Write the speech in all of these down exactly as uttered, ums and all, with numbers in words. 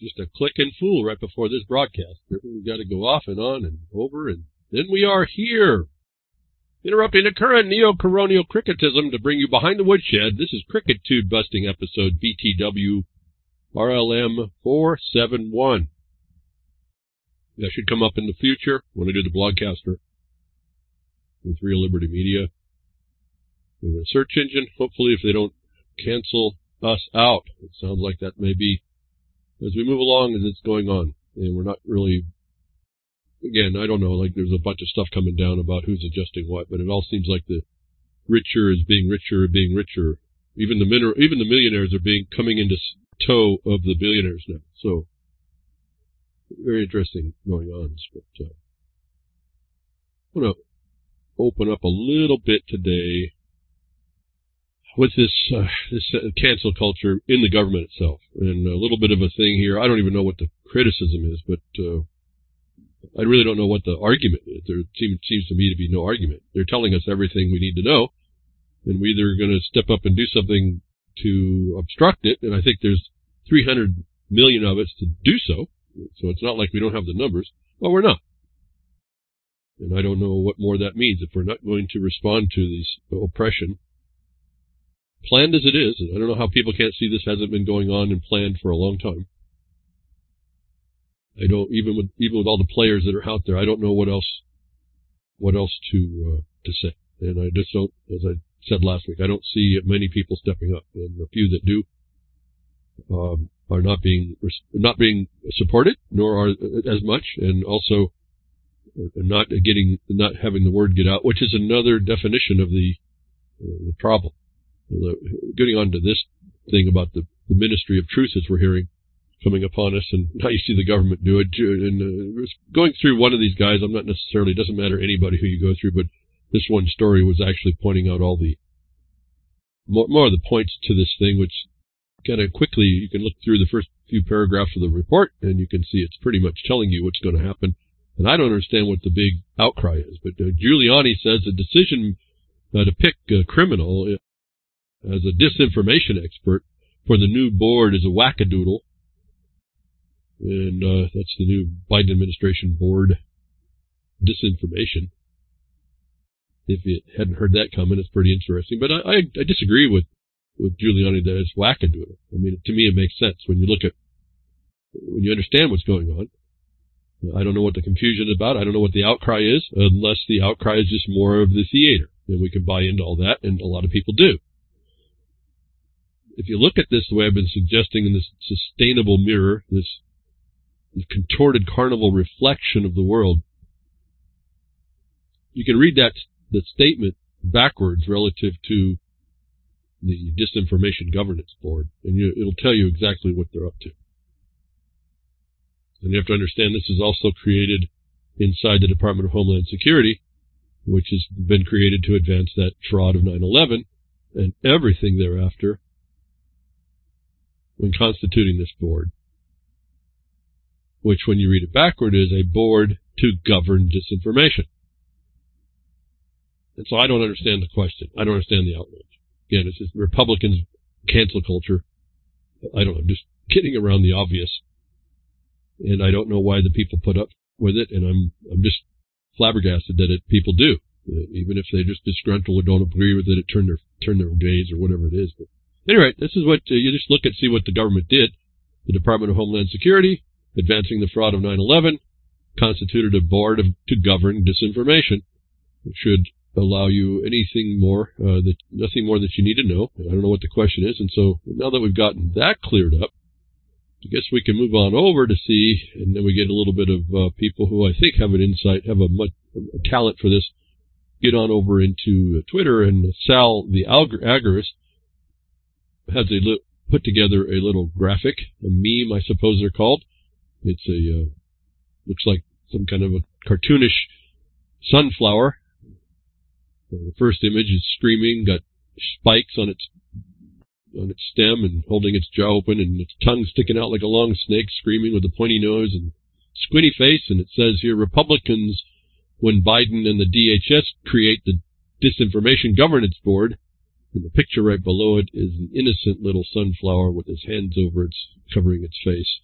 just a click and fool right before this broadcast. We've got to go off and on and over, and then we are here, interrupting the current neo-colonial cricketism to bring you Behind the Woodshed. This is Cricket Tube Busting episode B T W R L M four seven one. That should come up in the future when I do the Blogcaster with Real Liberty Media. With a search engine, hopefully if they don't cancel us out. It sounds like that may be as we move along as it's going on. And we're not really, again, I don't know, like there's a bunch of stuff coming down about who's adjusting what, but it all seems like the richer is being richer and being richer. Even the min- even the millionaires are being coming into tow of the billionaires now. So, very interesting going on. But, uh, I want to open up a little bit today with this uh, this uh, cancel culture in the government itself, and a little bit of a thing here. I don't even know what the criticism is, but uh, I really don't know what the argument is. There seems, seems to me to be no argument. They're telling us everything we need to know, and we're either going to step up and do something to obstruct it, and I think there's three hundred million of us to do so, so it's not like we don't have the numbers. Well, we're not. And I don't know what more that means if we're not going to respond to this oppression, planned as it is. And I don't know how people can't see this hasn't been going on and planned for a long time. I don't, even with even with all the players that are out there, I don't know what else what else to uh, to say. And I just don't, as I said last week, I don't see many people stepping up, and the few that do um, are not being not being supported, nor are as much, and also not getting not having the word get out, which is another definition of the uh, the problem. Getting on to this thing about the, the ministry of truth as we're hearing coming upon us, and how you see the government do it. And uh, going through one of these guys, I'm not necessarily, it doesn't matter anybody who you go through, but this one story was actually pointing out all the more, more of the points to this thing, which kind of quickly, you can look through the first few paragraphs of the report, and you can see it's pretty much telling you what's going to happen. And I don't understand what the big outcry is, but uh, Giuliani says the decision uh, to pick a criminal as a disinformation expert for the new board is a wackadoodle. And uh, that's the new Biden administration board, disinformation. If you hadn't heard that coming, it's pretty interesting. But I, I, I disagree with, with Giuliani that it's wackadoodle. I mean, to me, it makes sense when you look at, when you understand what's going on. I don't know what the confusion is about. I don't know what the outcry is, unless the outcry is just more of the theater. And we can buy into all that, and a lot of people do. If you look at this the way I've been suggesting in this sustainable mirror, this, this contorted carnival reflection of the world, you can read that, that statement backwards relative to the Disinformation Governance Board, and you, it'll tell you exactly what they're up to. And you have to understand this is also created inside the Department of Homeland Security, which has been created to advance that fraud of nine eleven and everything thereafter when constituting this board, which when you read it backward is a board to govern disinformation. And so I don't understand the question. I don't understand the outrage. Again, it's just Republicans cancel culture. I don't know, just getting around the obvious. And I don't know why the people put up with it, and I'm I'm just flabbergasted that it people do, even if they're just disgruntled or don't agree with it, it turn their turn their gaze or whatever it is. But anyway, this is what uh, you just look and see what the government did. The Department of Homeland Security, advancing the fraud of nine eleven, constituted a board of, to govern disinformation. It should allow you anything more, uh, that nothing more that you need to know. I don't know what the question is, and so now that we've gotten that cleared up, I guess we can move on over to see, and then we get a little bit of uh, people who I think have an insight, have a, much, a talent for this, get on over into uh, Twitter, and Sal, the agorist, has a li- put together a little graphic, a meme, I suppose they're called. It's a, uh, looks like some kind of a cartoonish sunflower. Well, the first image is screaming, got spikes on its on its stem and holding its jaw open and its tongue sticking out like a long snake, screaming with a pointy nose and squinty face. And it says here, Republicans, when Biden and the D H S create the Disinformation Governance Board. And the picture right below it is an innocent little sunflower with his hands over its, covering its face.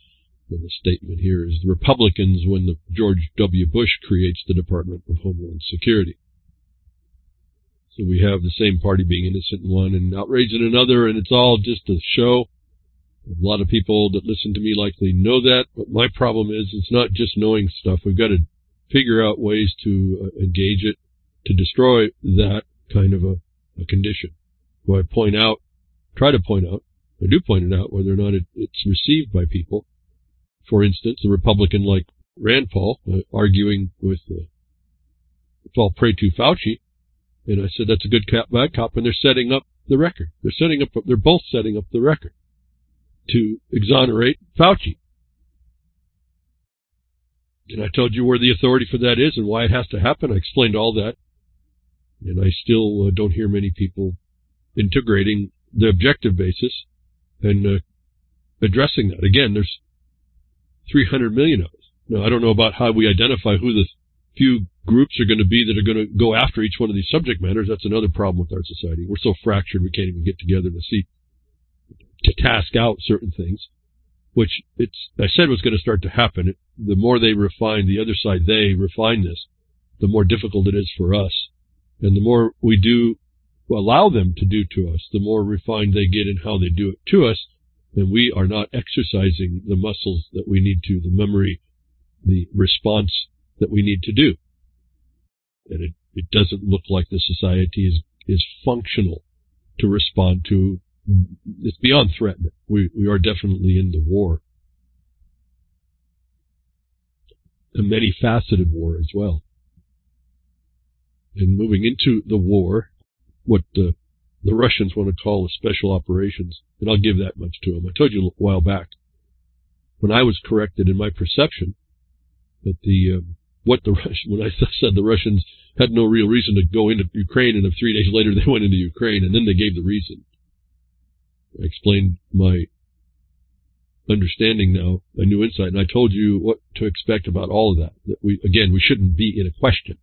And the statement here is the Republicans when the George W. Bush creates the Department of Homeland Security. So we have the same party being innocent in one and outraged in another, and it's all just a show. A lot of people that listen to me likely know that, but my problem is it's not just knowing stuff. We've got to figure out ways to uh, engage it, to destroy that kind of a, a condition. Where I point out, try to point out, I do point it out, whether or not it, it's received by people. For instance, a Republican like Rand Paul uh, arguing with, uh, fall prey to Fauci, and I said that's a good cop, bad cop, and they're setting up the record. They're setting up, they're both setting up the record to exonerate Fauci. And I told you where the authority for that is and why it has to happen. I explained all that, and I still uh, don't hear many people integrating the objective basis and uh, addressing that. Again, there's three hundred million of us. Now, I don't know about how we identify who the few groups are going to be that are going to go after each one of these subject matters. That's another problem with our society. We're so fractured we can't even get together to see, to task out certain things, which it's, I said was going to start to happen. It, the more they refine, the other side, they refine this, the more difficult it is for us. And the more we do allow them to do to us, the more refined they get in how they do it to us. And we are not exercising the muscles that we need to, the memory, the response that we need to do. And it, it doesn't look like the society is, is functional to respond to. It's beyond threatening. We, we are definitely in the war. A many-faceted war as well. And moving into the war, what the The Russians want to call the special operations, and I'll give that much to them. I told you a while back, when I was corrected in my perception that the um, what the Russian, when I said the Russians had no real reason to go into Ukraine, and if three days later they went into Ukraine, and then they gave the reason. I explained my understanding now, a new insight, and I told you what to expect about all of that. That we again, we shouldn't be in a question,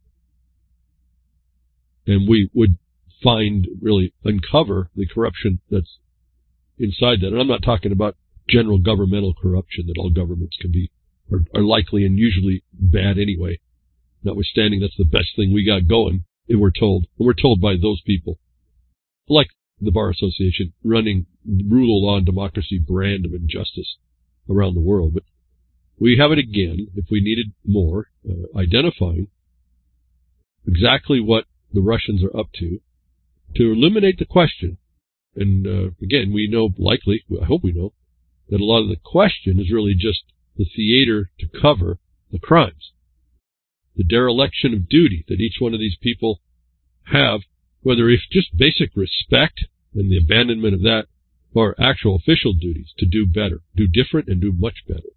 and we would find, really uncover the corruption that's inside that. And I'm not talking about general governmental corruption that all governments can be, are, are likely and usually bad anyway. Notwithstanding, that's the best thing we got going, and we're told. And we're told by those people, like the Bar Association, running rule of law and democracy brand of injustice around the world. But we have it again, if we needed more, uh, identifying exactly what the Russians are up to, to eliminate the question. And uh, again, we know likely, I hope we know, that a lot of the question is really just the theater to cover the crimes. The dereliction of duty that each one of these people have, whether it's just basic respect and the abandonment of that, or actual official duties to do better, do different, and do much better.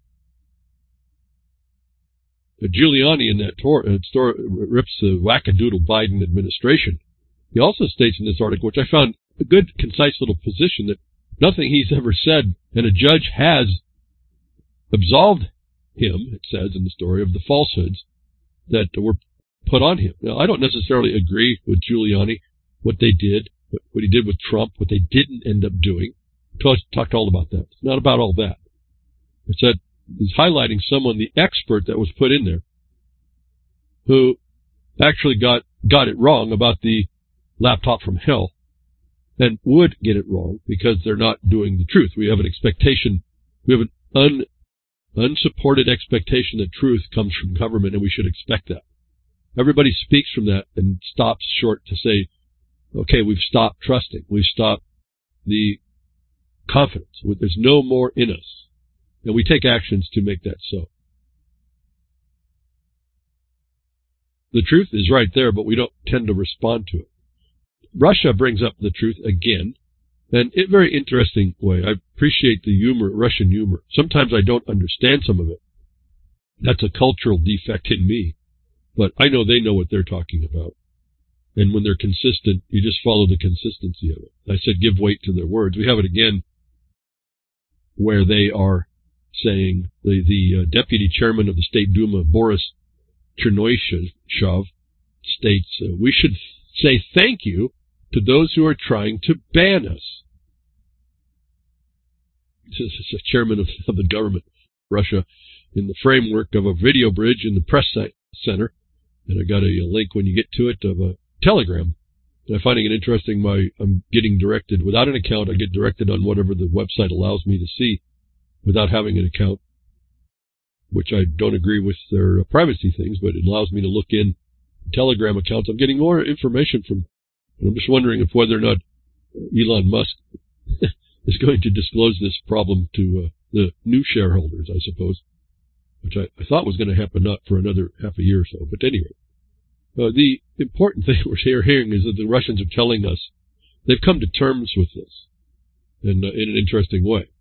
But Giuliani in that tor- uh, story rips the wackadoodle Biden administration. He also states in this article, which I found a good, concise little position, that nothing he's ever said, and a judge has absolved him, it says in the story, of the falsehoods that were put on him. Now, I don't necessarily agree with Giuliani, what they did, what, what he did with Trump, what they didn't end up doing. Talked, talked all about that. It's not about all that. It said he's highlighting someone, the expert that was put in there, who actually got, got it wrong about the laptop from hell, and would get it wrong because they're not doing the truth. We have an expectation, we have an un, unsupported expectation that truth comes from government, and we should expect that. Everybody speaks from that and stops short to say, okay, we've stopped trusting. We've stopped the confidence. There's no more in us. And we take actions to make that so. The truth is right there, but we don't tend to respond to it. Russia brings up the truth again, and in a very interesting way. I appreciate the humor, Russian humor. Sometimes I don't understand some of it. That's a cultural defect in me, but I know they know what they're talking about. And when they're consistent, you just follow the consistency of it. I said give weight to their words. We have it again where they are saying, the, the uh, deputy chairman of the State Duma, Boris Chernoyshev, states, uh, we should say thank you to those who are trying to ban us. This is a chairman of, of the government. Russia in the framework of a video bridge in the press center. And I got a, a link when you get to it of a Telegram. And I'm finding it interesting. My I'm getting directed without an account. I get directed on whatever the website allows me to see without having an account, which I don't agree with their privacy things, but it allows me to look in Telegram accounts. I'm getting more information from, and I'm just wondering if whether or not Elon Musk is going to disclose this problem to uh, the new shareholders, I suppose, which I, I thought was going to happen not for another half a year or so. But anyway, uh, the important thing we're hearing is that the Russians are telling us they've come to terms with this in, uh, in an interesting way.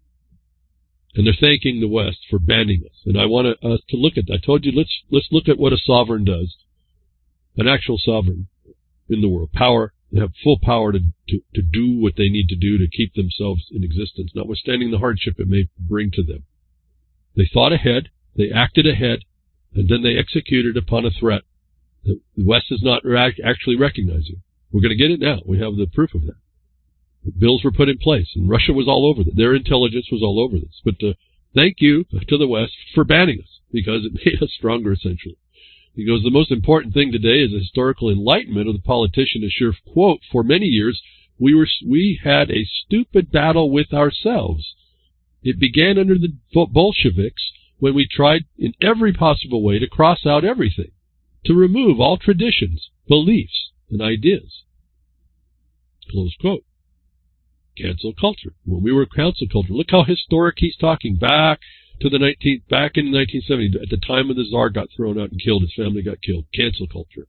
And they're thanking the West for banning us. And I want us uh, to look at that. I told you, let's let's look at what a sovereign does, an actual sovereign in the world. Power. They have full power to, to, to do what they need to do to keep themselves in existence, notwithstanding the hardship it may bring to them. They thought ahead, they acted ahead, and then they executed upon a threat that the West is not actually recognizing. We're going to get it now. We have the proof of that. The bills were put in place, and Russia was all over this. Their intelligence was all over this. But uh, thank you to the West for banning us, because it made us stronger, essentially. He goes, the most important thing today is the historical enlightenment of the politician assure, quote, for many years, we were we had a stupid battle with ourselves. It began under the Bolsheviks when we tried in every possible way to cross out everything, to remove all traditions, beliefs, and ideas. Close quote. Cancel culture. When we were cancel culture, look how historic he's talking back to the nineteenth, back in nineteen seventy, at the time when the Tsar got thrown out and killed, his family got killed. Cancel culture.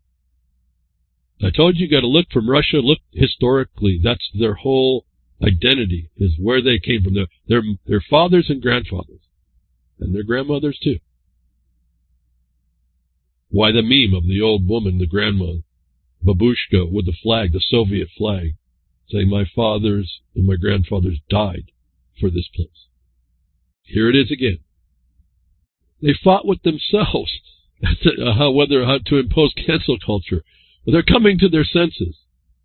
I told you, you got to look from Russia, look historically. That's their whole identity, is where they came from. Their, their, their fathers and grandfathers, and their grandmothers too. Why the meme of the old woman, the grandma, babushka, with the flag, the Soviet flag, saying my fathers and my grandfathers died for this place. Here it is again. They fought with themselves uh, how, whether how to impose cancel culture. But they're coming to their senses.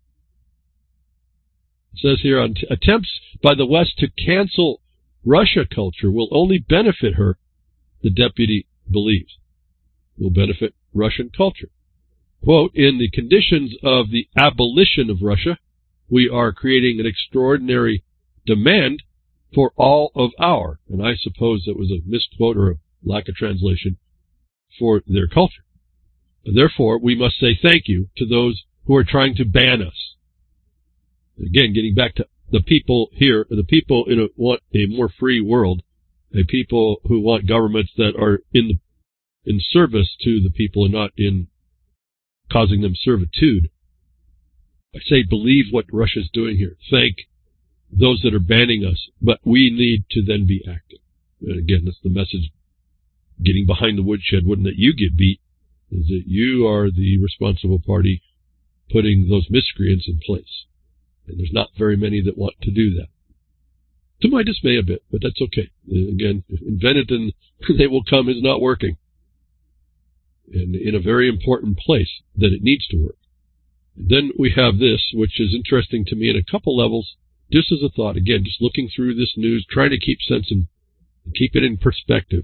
It says here, on t- attempts by the West to cancel Russia culture will only benefit her, the deputy believes. Will benefit Russian culture. Quote, in the conditions of the abolition of Russia, we are creating an extraordinary demand for all of our, and I suppose that was a misquote or a lack of translation, for their culture. And therefore, we must say thank you to those who are trying to ban us. Again, getting back to the people here, the people in a, want a more free world, a people who want governments that are in the, in service to the people and not in causing them servitude. I say believe what Russia's doing here. Thank those that are banning us, but we need to then be active. And again, that's the message. Getting behind the woodshed, wouldn't that you get beat, is that you are the responsible party putting those miscreants in place. And there's not very many that want to do that. To my dismay a bit, but that's okay. And again, invented and they will come is not working. And in a very important place that it needs to work. And then we have this, which is interesting to me in a couple levels. Just as a thought, again, just looking through this news, trying to keep sense and keep it in perspective.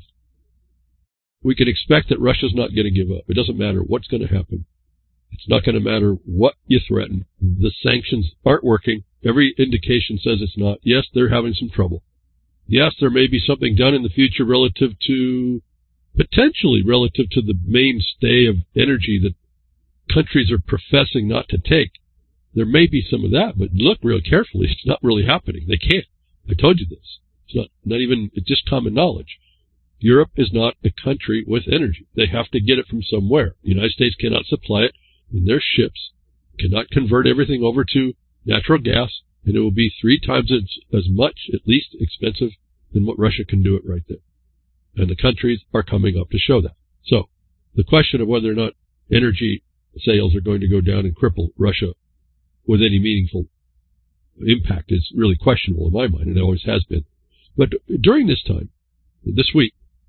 We can expect that Russia's not going to give up. It doesn't matter what's going to happen. It's not going to matter what you threaten. The sanctions aren't working. Every indication says it's not. Yes, they're having some trouble. Yes, there may be something done in the future relative to, potentially relative to the mainstay of energy that countries are professing not to take. There may be some of that, but look real carefully. It's not really happening. They can't. I told you this. It's not, not even, it's just common knowledge. Europe is not a country with energy. They have to get it from somewhere. The United States cannot supply it, and their ships cannot convert everything over to natural gas, and it will be three times as, as much, at least, expensive than what Russia can do it right there. And the countries are coming up to show that. So, the question of whether or not energy sales are going to go down and cripple Russia with any meaningful impact is really questionable in my mind, and it always has been. But during this time, this week,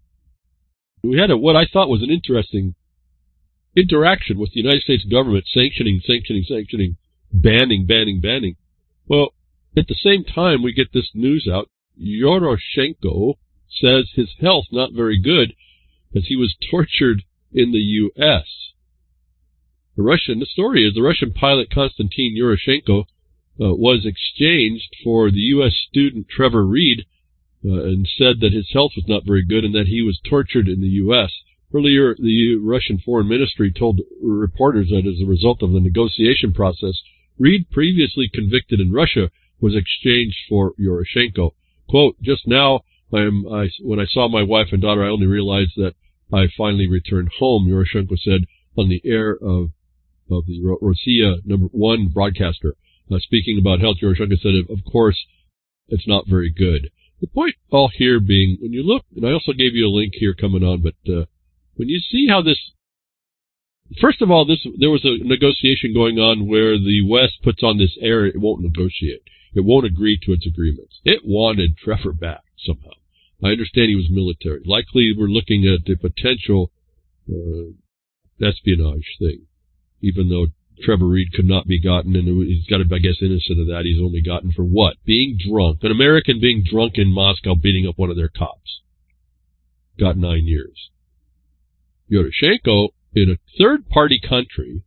we had a, what I thought was an interesting interaction with the United States government sanctioning, sanctioning, sanctioning, banning, banning, banning. Well, at the same time we get this news out, Yoroshenko, says his health not very good as he was tortured in the U S The Russian, the story is the Russian pilot Konstantin Yuroshenko uh, was exchanged for the U S student Trevor Reed uh, and said that his health was not very good and that he was tortured in the U S Earlier, the Russian Foreign Ministry told reporters that as a result of the negotiation process, Reed, previously convicted in Russia, was exchanged for Yuroshenko. Quote, just now, I am, I, when I saw my wife and daughter, I only realized that I finally returned home, Yuroshenko said on the air of, of the Rossiya number one broadcaster. Uh, speaking about health, Yuroshenko said, of course, it's not very good. The point all here being, when you look, and I also gave you a link here coming on, but uh, when you see how this, first of all, this there was a negotiation going on where the West puts on this air it won't negotiate. It won't agree to its agreements. It wanted Trevor back somehow. I understand he was military. Likely we're looking at a potential uh, espionage thing, even though Trevor Reed could not be gotten, and he's got to be, I guess, innocent of that. He's only gotten for what? Being drunk. An American being drunk in Moscow beating up one of their cops. Got nine years. Yuroshenko, in a third-party country,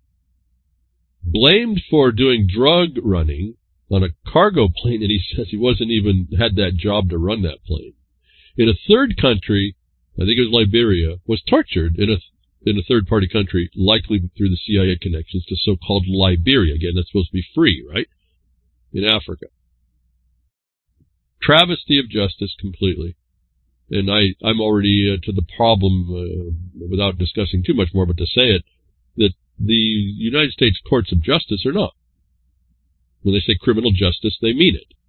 blamed for doing drug running on a cargo plane, and he says he wasn't even had that job to run that plane. In a third country, I think it was Liberia, was tortured in a in a third-party country, likely through the C I A connections to so-called Liberia. Again, that's supposed to be free, right? In Africa. Travesty of justice completely. And I, I'm already uh, to the problem, uh, without discussing too much more, but to say it, that the United States courts of justice are not. When they say criminal justice, they mean it.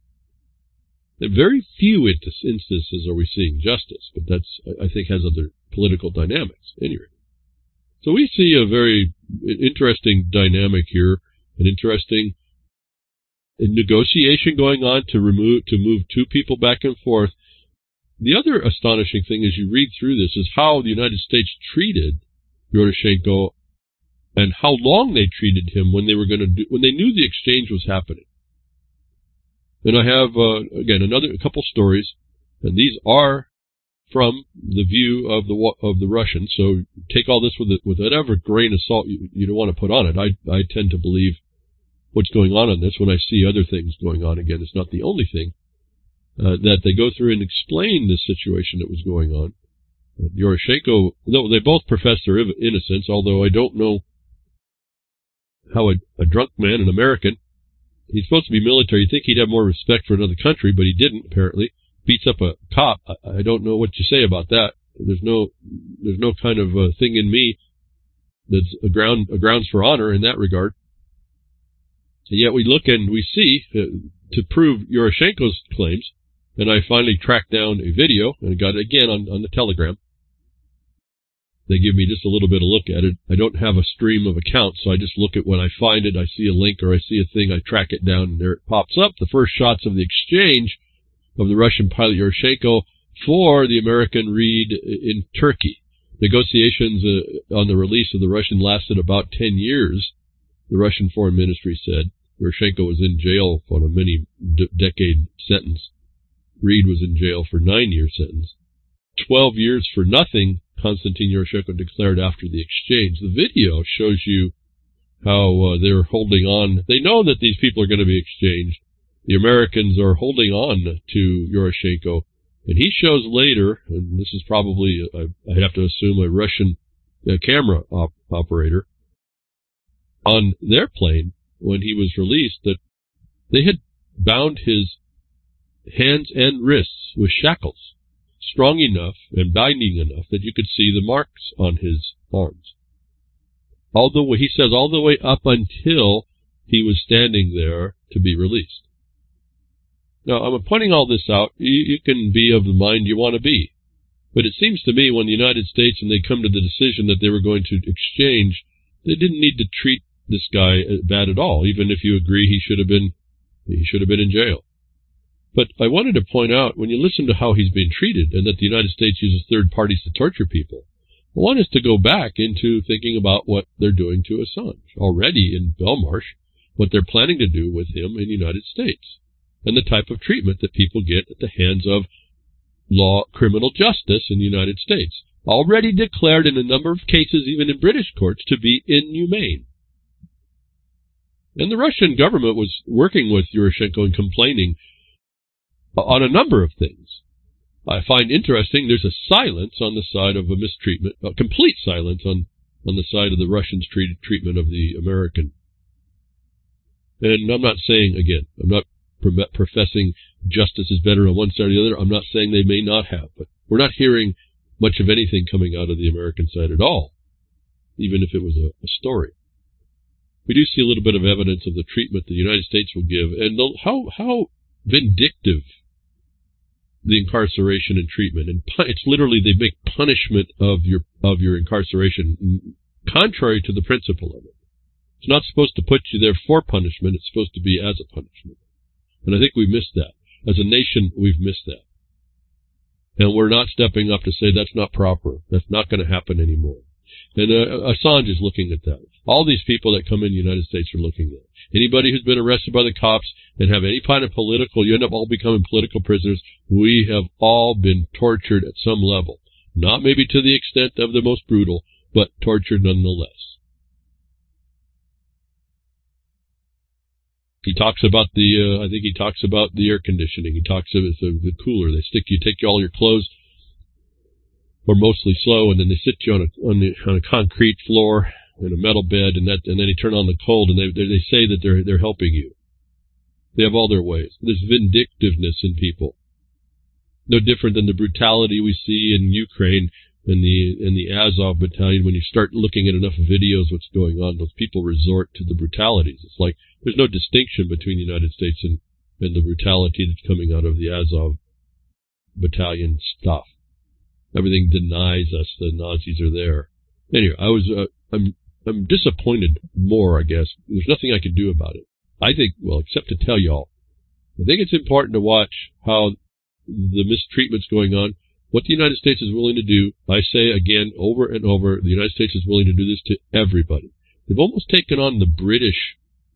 In very few instances are we seeing justice, but that's, I think, has other political dynamics. Anyway, so we see a very interesting dynamic here, an interesting negotiation going on to remove, to move two people back and forth. The other astonishing thing as you read through this is how the United States treated Yuroshenko and how long they treated him when they were going to do, when they knew the exchange was happening. And I have, uh, again, another a couple stories, and these are from the view of the of the Russians. So take all this with a, with whatever grain of salt you, you don't want to put on it. I I tend to believe what's going on on this when I see other things going on. Again, it's not the only thing. Uh, that they go through and explain this situation that was going on. Uh, Yuroshenko, no, they both profess their innocence, although I don't know how a, a drunk man, an American, he's supposed to be military. You'd think he'd have more respect for another country, but he didn't, apparently. Beats up a cop. I, I don't know what you say about that. There's no, there's no kind of uh, thing in me that's a ground, a grounds for honor in that regard. And yet we look and we see, uh, to prove Yuroshenko's claims, and I finally tracked down a video, and I got it again on, on the Telegram. They give me just a little bit of look at it. I don't have a stream of accounts, so I just look at when I find it. I see a link or I see a thing, I track it down, and there it pops up. The first shots of the exchange of the Russian pilot Yuroshenko for the American Reed in Turkey. Negotiations uh, on the release of the Russian lasted about ten years, the Russian Foreign Ministry said. Yuroshenko was in jail for a many-decade sentence. Reed was in jail for nine-year sentence. Twelve years for nothing, Konstantin Yuroshenko declared after the exchange. The video shows you how uh, they're holding on. They know that these people are going to be exchanged. The Americans are holding on to Yuroshenko. And he shows later, and this is probably, I, I have to assume, a Russian uh, camera op operator, on their plane when he was released, that they had bound his hands and wrists with shackles, strong enough and binding enough that you could see the marks on his arms. All the way, he says, all the way up until he was standing there to be released. Now, I'm pointing all this out. You, you can be of the mind you want to be. But it seems to me when the United States and they come to the decision that they were going to exchange, they didn't need to treat this guy bad at all, even if you agree he should have been, he should have been in jail. But I wanted to point out, when you listen to how he's being treated and that the United States uses third parties to torture people, I want us to go back into thinking about what they're doing to Assange already in Belmarsh, what they're planning to do with him in the United States, and the type of treatment that people get at the hands of law, criminal justice in the United States, already declared in a number of cases, even in British courts, to be inhumane. And the Russian government was working with Yushchenko and complaining on a number of things. I find interesting there's a silence on the side of a mistreatment, a complete silence on, on the side of the Russians' treated treatment of the American. And I'm not saying, again, I'm not professing justice is better on one side or the other. I'm not saying they may not have, but we're not hearing much of anything coming out of the American side at all, even if it was a, a story. We do see a little bit of evidence of the treatment the United States will give, and the, how how vindictive the incarceration and treatment. And pu- it's literally they make punishment of your of your incarceration, contrary to the principle of it. It's not supposed to put you there for punishment. It's supposed to be as a punishment. And I think we've missed that. As a nation, we've missed that. And we're not stepping up to say that's not proper. That's not going to happen anymore. And uh, Assange is looking at that. All these people that come in the United States are looking at it. Anybody who's been arrested by the cops and have any kind of political, you end up all becoming political prisoners. We have all been tortured at some level. Not maybe to the extent of the most brutal, but tortured nonetheless. He talks about the, uh, I think he talks about the air conditioning. He talks about the, the cooler. They stick you, take you all your clothes, or mostly slow, and then they sit you on a, on, the, on a concrete floor in a metal bed, and that, and then they turn on the cold, and they, they, they say that they're, they're helping you. They have all their ways. There's vindictiveness in people. No different than the brutality we see in Ukraine in the, in the Azov battalion. When you start looking at enough videos what's going on, those people resort to the brutalities. It's like, there's no distinction between the United States and, and the brutality that's coming out of the Azov battalion stuff. Everything denies us the Nazis are there. Anyway, I was, uh, I'm, I'm disappointed more, I guess. There's nothing I can do about it. I think, well, except to tell y'all, I think it's important to watch how the mistreatment's going on, what the United States is willing to do. I say again, over and over, the United States is willing to do this to everybody. They've almost taken on the British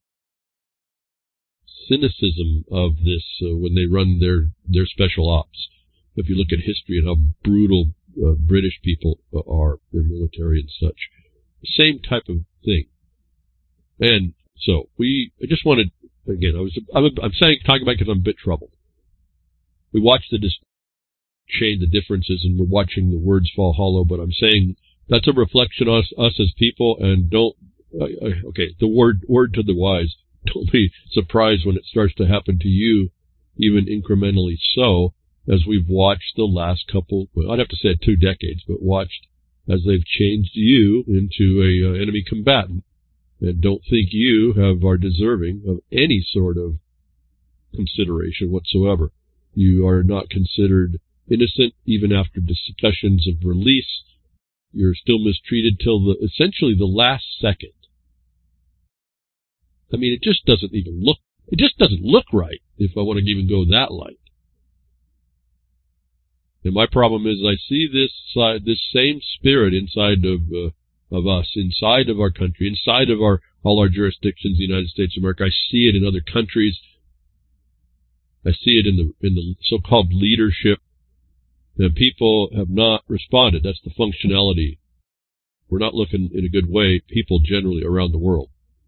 cynicism of this uh, when they run their, their special ops. If you look at history and how brutal uh, British people are, their military and such. The same type of thing. And so we, I just wanted, again, I was, I'm, I'm saying, talking about it because I'm a bit troubled. We watch the dis- shade the differences and we're watching the words fall hollow, but I'm saying that's a reflection of us, us as people, and don't, uh, okay, the word, word to the wise, don't be surprised when it starts to happen to you, even incrementally so, as we've watched the last couple, well, I'd have to say two decades, but watched as they've changed you into a uh, enemy combatant, and don't think you have are deserving of any sort of consideration whatsoever. You are not considered innocent even after discussions of release. You're still mistreated till the essentially the last second. I mean, it just doesn't even look, it just doesn't look right if I want to even go that light. And my problem is I see this side, this same spirit inside of uh, of us, inside of our country, inside of our all our jurisdictions, the United States of America. I see it in other countries. I see it in the in the so-called leadership. And people have not responded. That's the functionality. We're not looking in a good way, people generally around the world.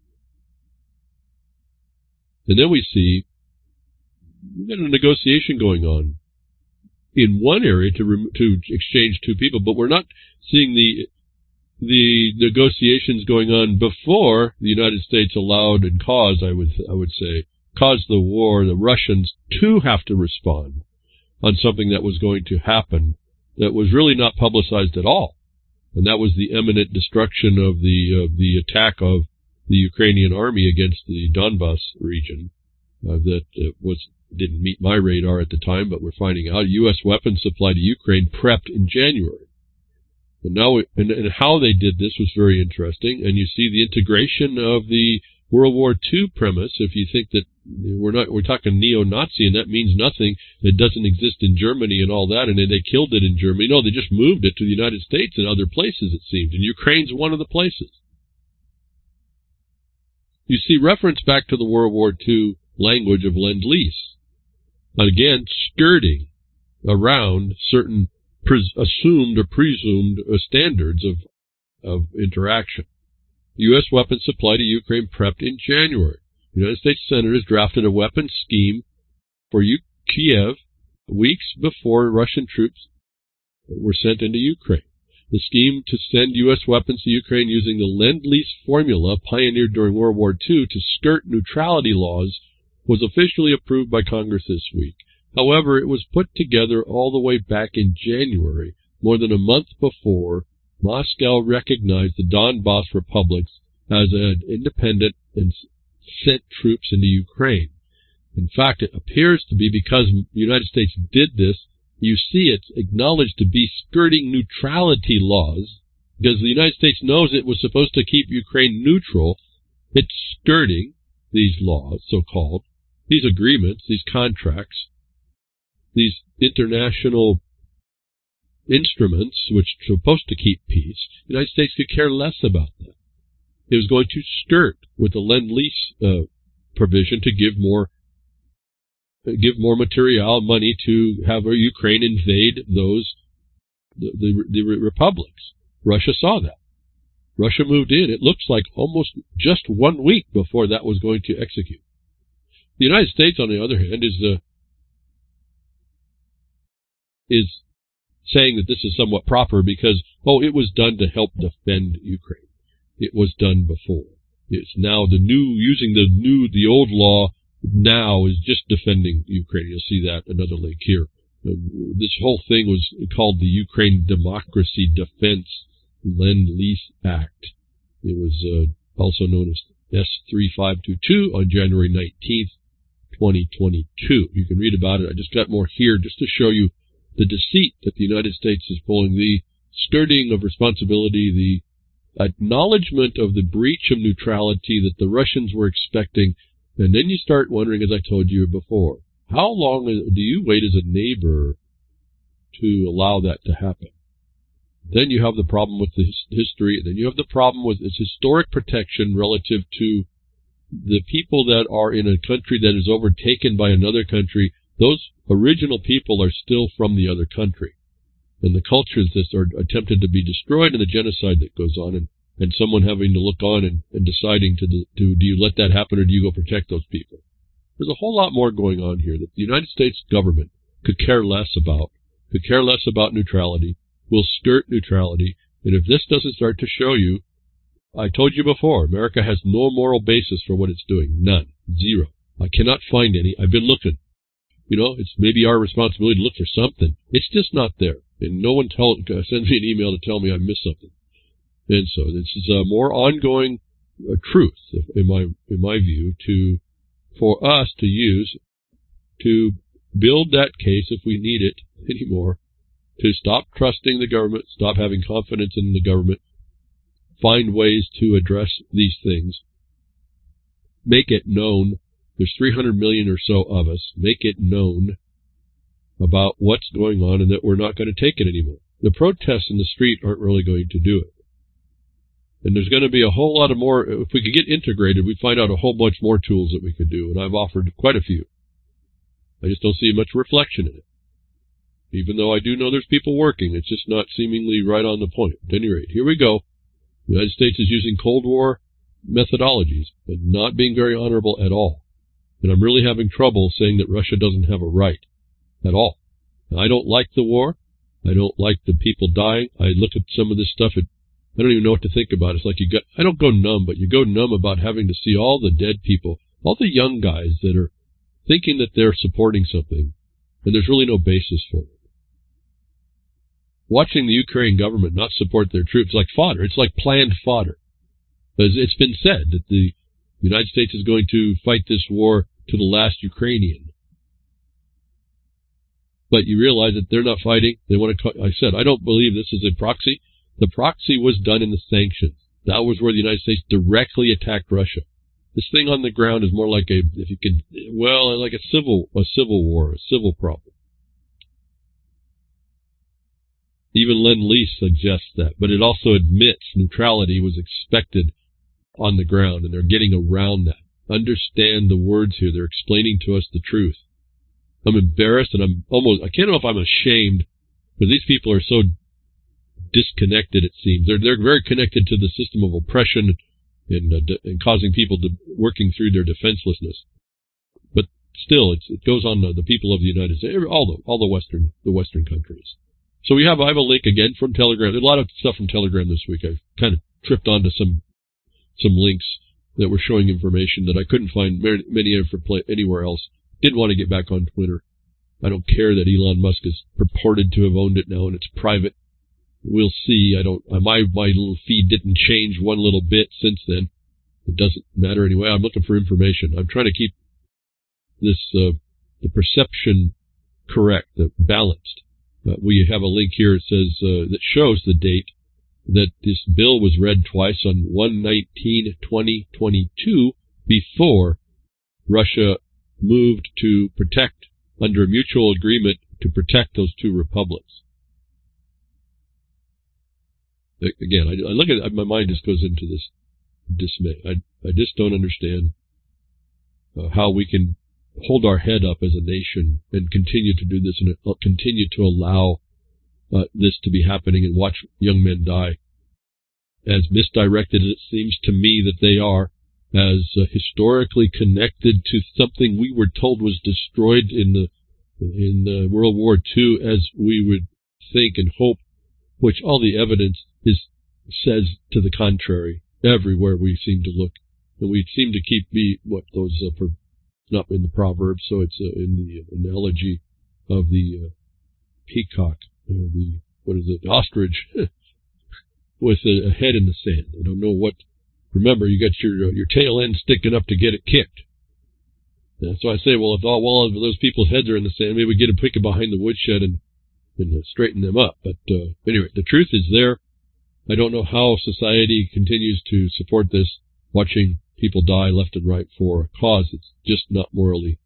And then we see we've got a negotiation going on in one area to rem- to exchange two people, but we're not seeing the the negotiations going on before the United States allowed and caused, I would I would say, caused the war, the Russians to have to respond on something that was going to happen that was really not publicized at all, and that was the imminent destruction of the of the attack of the Ukrainian army against the Donbas region uh, that uh, was. Didn't meet my radar at the time, but we're finding out U S weapons supply to Ukraine prepped in January. And now, and, and how they did this was very interesting. And you see the integration of the World War Two premise. If you think that we're not, we're talking neo-Nazi, and that means nothing. It doesn't exist in Germany and all that, and then they killed it in Germany. No, they just moved it to the United States and other places, it seems. And Ukraine's one of the places. You see reference back to the World War Two language of Lend-Lease. Again, skirting around certain pres- assumed or presumed uh, standards of, of interaction. U S weapons supply to Ukraine prepped in January. The United States senators drafted a weapons scheme for U- Kiev weeks before Russian troops were sent into Ukraine. The scheme to send U S weapons to Ukraine using the Lend-Lease formula pioneered during World War Two to skirt neutrality laws was officially approved by Congress this week. However, it was put together all the way back in January, more than a month before Moscow recognized the Donbas republics as an independent and sent troops into Ukraine. In fact, it appears to be because the United States did this, you see it's acknowledged to be skirting neutrality laws, because the United States knows it was supposed to keep Ukraine neutral. It's skirting these laws, so-called, these agreements, these contracts, these international instruments which are supposed to keep peace. The United States could care less about that. It was going to skirt with the Lend-Lease uh, provision to give more give more material, money to have Ukraine invade those, the, the, the republics. Russia saw that. Russia moved in. It looks like almost just one week before that was going to execute. The United States, on the other hand, is uh, is saying that this is somewhat proper because, oh, it was done to help defend Ukraine. It was done before. It's now the new, using the new, the old law now is just defending Ukraine. You'll see that, another link here. This whole thing was called the Ukraine Democracy Defense Lend-Lease Act. It was uh, also known as S three five two two on January nineteenth, twenty twenty-two. You can read about it. I just got more here just to show you the deceit that the United States is pulling, the skirting of responsibility, the acknowledgement of the breach of neutrality that the Russians were expecting. And then you start wondering, as I told you before, how long do you wait as a neighbor to allow that to happen? Then you have the problem with the history. Then you have the problem with its historic protection relative to the people that are in a country that is overtaken by another country. Those original people are still from the other country. And the cultures that are attempted to be destroyed and the genocide that goes on, and, and someone having to look on and, and deciding to, to, do you let that happen or do you go protect those people? There's a whole lot more going on here that the United States government could care less about, could care less about neutrality, will skirt neutrality. And if this doesn't start to show you, I told you before, America has no moral basis for what it's doing. None. Zero. I cannot find any. I've been looking. You know, it's maybe our responsibility to look for something. It's just not there. And no one tell, sends me an email to tell me I missed something. And so this is a more ongoing uh, truth, in my in my view, to for us to use to build that case if we need it anymore, to stop trusting the government, stop having confidence in the government, find ways to address these things, make it known. There's three hundred million or so of us. Make it known about what's going on and that we're not going to take it anymore. The protests in the street aren't really going to do it. And there's going to be a whole lot of more. If we could get integrated, we'd find out a whole bunch more tools that we could do. And I've offered quite a few. I just don't see much reflection in it. Even though I do know there's people working, it's just not seemingly right on the point. At any rate, here we go. The United States is using Cold War methodologies and not being very honorable at all. And I'm really having trouble saying that Russia doesn't have a right at all. Now, I don't like the war. I don't like the people dying. I look at some of this stuff. It, I don't even know what to think about. It's like you got, I don't go numb, but you go numb about having to see all the dead people, all the young guys that are thinking that they're supporting something, and there's really no basis for it. Watching the Ukraine government not support their troops like fodder. It's like planned fodder. Because it's been said that the United States is going to fight this war to the last Ukrainian. But you realize that they're not fighting. They want to. I said, I don't believe this is a proxy. The proxy was done in the sanctions. That was where the United States directly attacked Russia. This thing on the ground is more like a, if you could, well, like a civil, a civil war, a civil problem. Even Lend-Lease suggests that, but it also admits neutrality was expected on the ground, and they're getting around that. Understand the words here. They're explaining to us the truth. I'm embarrassed, and I'm almost, I can't know if I'm ashamed, because these people are so disconnected, it seems. They're, they're very connected to the system of oppression and, uh, de- and causing people to, working through their defenselessness. But still, it's, it goes on the, the people of the United States, all the, all the Western, the Western countries. So we have, I have a link again from Telegram. There's a lot of stuff from Telegram this week. I've kind of tripped onto some, some links that were showing information that I couldn't find many of anywhere else. Didn't want to get back on Twitter. I don't care that Elon Musk is purported to have owned it now and it's private. We'll see. I don't, my, my little feed didn't change one little bit since then. It doesn't matter anyway. I'm looking for information. I'm trying to keep this, uh, the perception correct, the balanced. Uh, we have a link here. It says, uh, that shows the date that this bill was read twice on one nineteen twenty twenty-two before Russia moved to protect, under a mutual agreement, to protect those two republics. Again, I, I look at it, my mind just goes into this dismay. I, I just don't understand uh, how we can hold our head up as a nation and continue to do this and uh, continue to allow uh, this to be happening and watch young men die. As misdirected as it seems to me that they are, as uh, historically connected to something we were told was destroyed in the in uh, World War Two, as we would think and hope, which all the evidence is says to the contrary everywhere we seem to look, and we seem to keep be what those uh, per, not in the proverb, so it's uh, in the analogy of the uh, peacock, or the what is it, ostrich, with a, a head in the sand. I don't know what. Remember, you got your uh, your tail end sticking up to get it kicked. And so I say, well, if all well, if those people's heads are in the sand, maybe we get them pick it behind the woodshed and and uh, straighten them up. But uh, anyway, the truth is there. I don't know how society continues to support this, watching people die left and right for a cause that's just not morally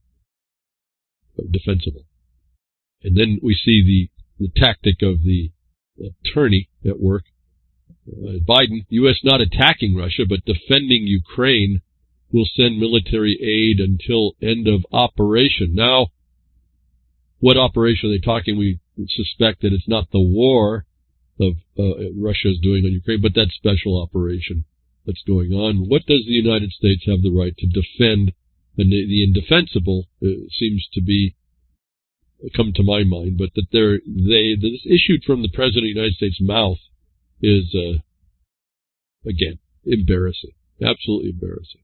defensible. And then we see the, the tactic of the attorney at work. Uh, Biden, U S not attacking Russia, but defending Ukraine, will send military aid until end of operation. Now, what operation are they talking? We suspect that it's not the war of uh, Russia is doing on Ukraine, but that special operation that's going on. What does the United States have the right to defend? And the, the indefensible uh, seems to be come to my mind, but that they're, they this issued from the President of the United States' mouth is uh, again embarrassing, absolutely embarrassing.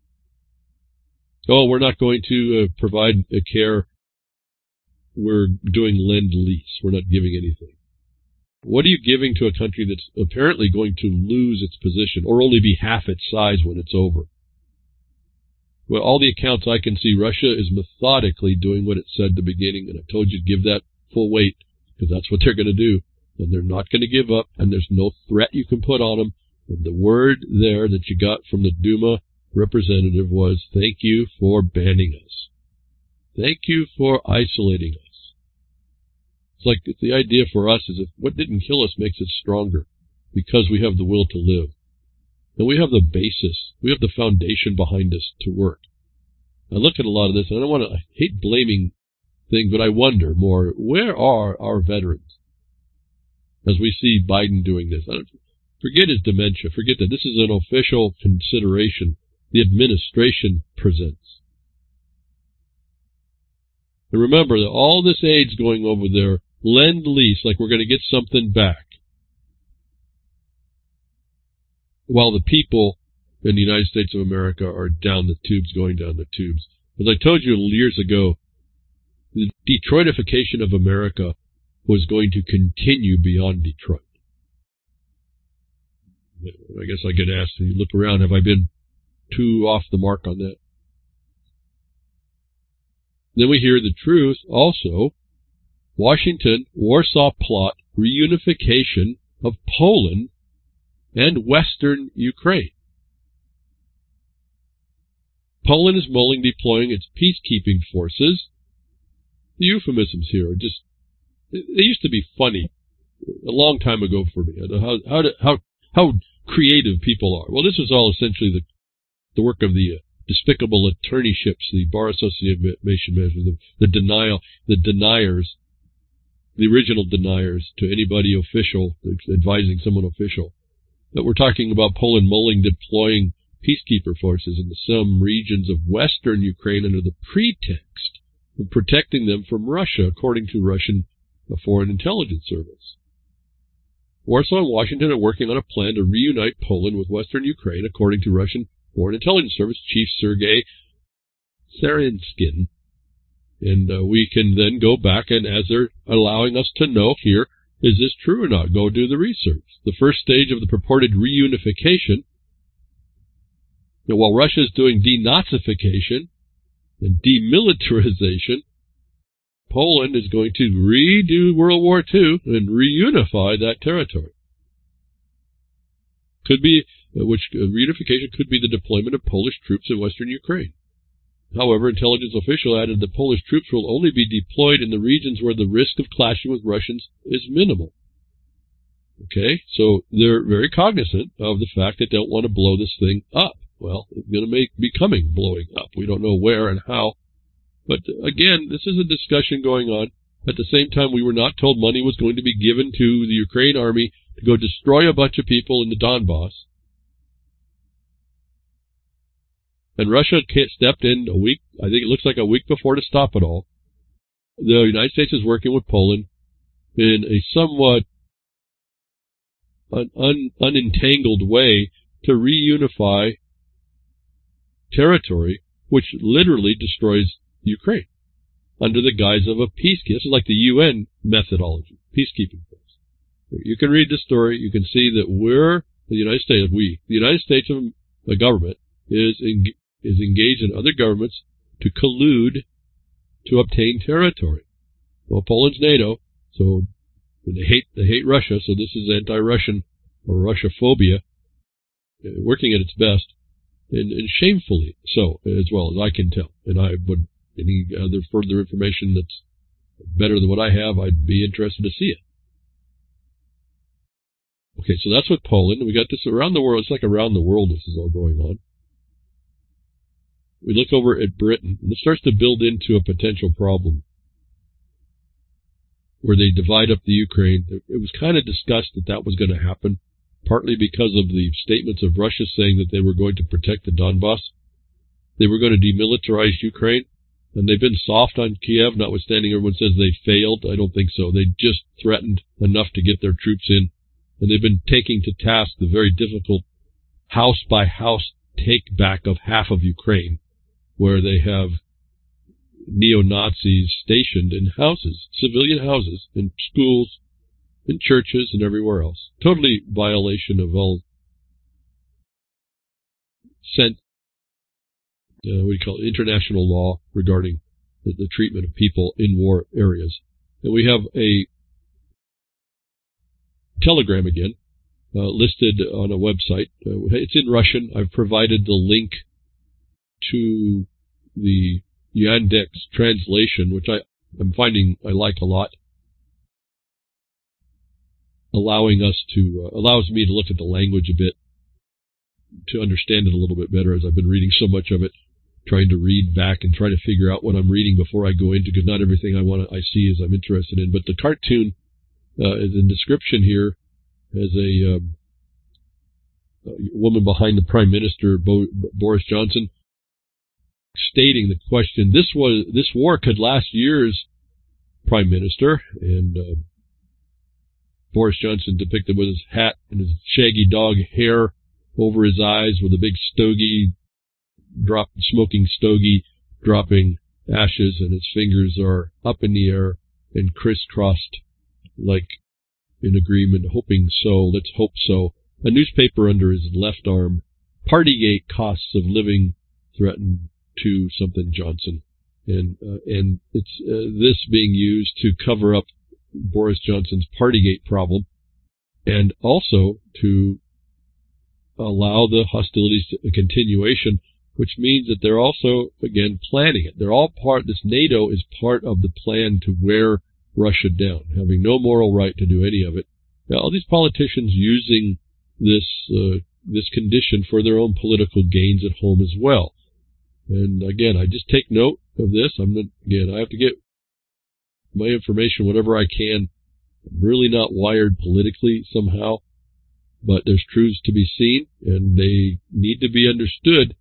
Oh, we're not going to uh, provide a care. We're doing lend-lease. We're not giving anything. What are you giving to a country that's apparently going to lose its position or only be half its size when it's over? Well, all the accounts I can see, Russia is methodically doing what it said at the beginning, and I told you to give that full weight because that's what they're going to do, and they're not going to give up, and there's no threat you can put on them. And the word there that you got from the Duma representative was, thank you for banning us. Thank you for isolating us. It's like the idea for us is if what didn't kill us makes us stronger because we have the will to live. And we have the basis, we have the foundation behind us to work. I look at a lot of this, and I don't want to, I hate blaming things, but I wonder more, where are our veterans? As we see Biden doing this, I don't, forget his dementia, forget that. This is an official consideration the administration presents. And remember that all this aid's going over there, lend-lease, like we're going to get something back. While the people in the United States of America are down the tubes, going down the tubes. As I told you years ago, the Detroitification of America was going to continue beyond Detroit. I guess I get asked, and you look around, have I been too off the mark on that? Then we hear the truth also. Washington, Warsaw plot, reunification of Poland and Western Ukraine. Poland is mulling deploying its peacekeeping forces. The euphemisms here are just, they used to be funny a long time ago for me. How, how, how, how creative people are. Well, this is all essentially the, the work of the uh, despicable attorneyships, the bar association measure, the, the denial, the deniers, the original deniers to anybody official, advising someone official. But we're talking about Poland mulling deploying peacekeeper forces into some regions of western Ukraine under the pretext of protecting them from Russia, according to Russian Foreign Intelligence Service. Warsaw and Washington are working on a plan to reunite Poland with western Ukraine, according to Russian Foreign Intelligence Service Chief Sergei Sarinskin. And uh, we can then go back, and as they're allowing us to know here, is this true or not? Go do the research. The first stage of the purported reunification, you know, while Russia is doing denazification and demilitarization, Poland is going to redo World War Two and reunify that territory. Could be, uh, which uh, reunification could be the deployment of Polish troops in western Ukraine. However, intelligence official added that Polish troops will only be deployed in the regions where the risk of clashing with Russians is minimal. Okay, so they're very cognizant of the fact that they don't want to blow this thing up. Well, it's going to make, be coming blowing up. We don't know where and how. But again, this is a discussion going on. At the same time, we were not told money was going to be given to the Ukraine army to go destroy a bunch of people in the Donbass. And Russia stepped in a week, I think it looks like a week before, to stop it all. The United States is working with Poland in a somewhat un- un- unentangled way to reunify territory which literally destroys Ukraine under the guise of a peacekeeping. This is like the U N methodology, peacekeeping force. You can read the story. You can see that we're, the United States, we, the United States of the government is in, is engaged in other governments to collude to obtain territory. Well, Poland's NATO, so they hate they hate Russia, so this is anti-Russian or Russia-phobia working at its best, and, and shamefully so, as well as I can tell. And I would, any other further information that's better than what I have, I'd be interested to see it. Okay, so that's with Poland. We got this around the world. It's like around the world this is all going on. We look over at Britain, and it starts to build into a potential problem where they divide up the Ukraine. It was kind of discussed that that was going to happen, partly because of the statements of Russia saying that they were going to protect the Donbass. They were going to demilitarize Ukraine, and they've been soft on Kiev, notwithstanding everyone says they failed. I don't think so. They just threatened enough to get their troops in, and they've been taking to task the very difficult house-by-house take-back of half of Ukraine, where they have neo-Nazis stationed in houses, civilian houses, in schools, in churches, and everywhere else. Totally violation of all sent, uh, what do you call it, international law regarding the, the treatment of people in war areas. And we have a telegram again, uh, listed on a website. Uh, it's in Russian. I've provided the link to the Yandex translation, which I, I'm finding I like a lot, allowing us to, uh, allows me to look at the language a bit, to understand it a little bit better, as I've been reading so much of it, trying to read back and try to figure out what I'm reading before I go into, because not everything I want to, I see is I'm interested in. But the cartoon, uh, is in description here, as a, um, a woman behind the Prime Minister, Bo- Boris Johnson, stating the question, this was this war could last years, Prime Minister, and uh, Boris Johnson depicted with his hat and his shaggy dog hair over his eyes, with a big stogie, drop smoking stogie, dropping ashes, and his fingers are up in the air and crisscrossed, like in agreement, hoping so. Let's hope so. A newspaper under his left arm. Partygate costs of living threatened to something Johnson, and uh, and it's uh, this being used to cover up Boris Johnson's Partygate problem, and also to allow the hostilities to a continuation, which means that they're also again planning it. They're all part. This NATO is part of the plan to wear Russia down, having no moral right to do any of it. Now, all these politicians using this uh, this condition for their own political gains at home as well. And again, I just take note of this. I'm not, again, I have to get my information whatever I can. I'm really not wired politically somehow, but there's truths to be seen, and they need to be understood.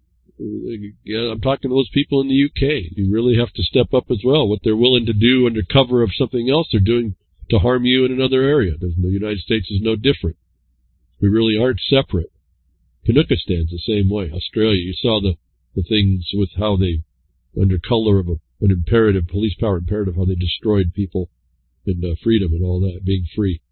Yeah, I'm talking to those people in the U K. You really have to step up as well. What they're willing to do under cover of something else they're doing to harm you in another area. The United States is no different. We really aren't separate. Kazakhstan's the same way. Australia, you saw the, the things with how they, under color of a, an imperative, police power imperative, how they destroyed people and uh, freedom and all that, being free.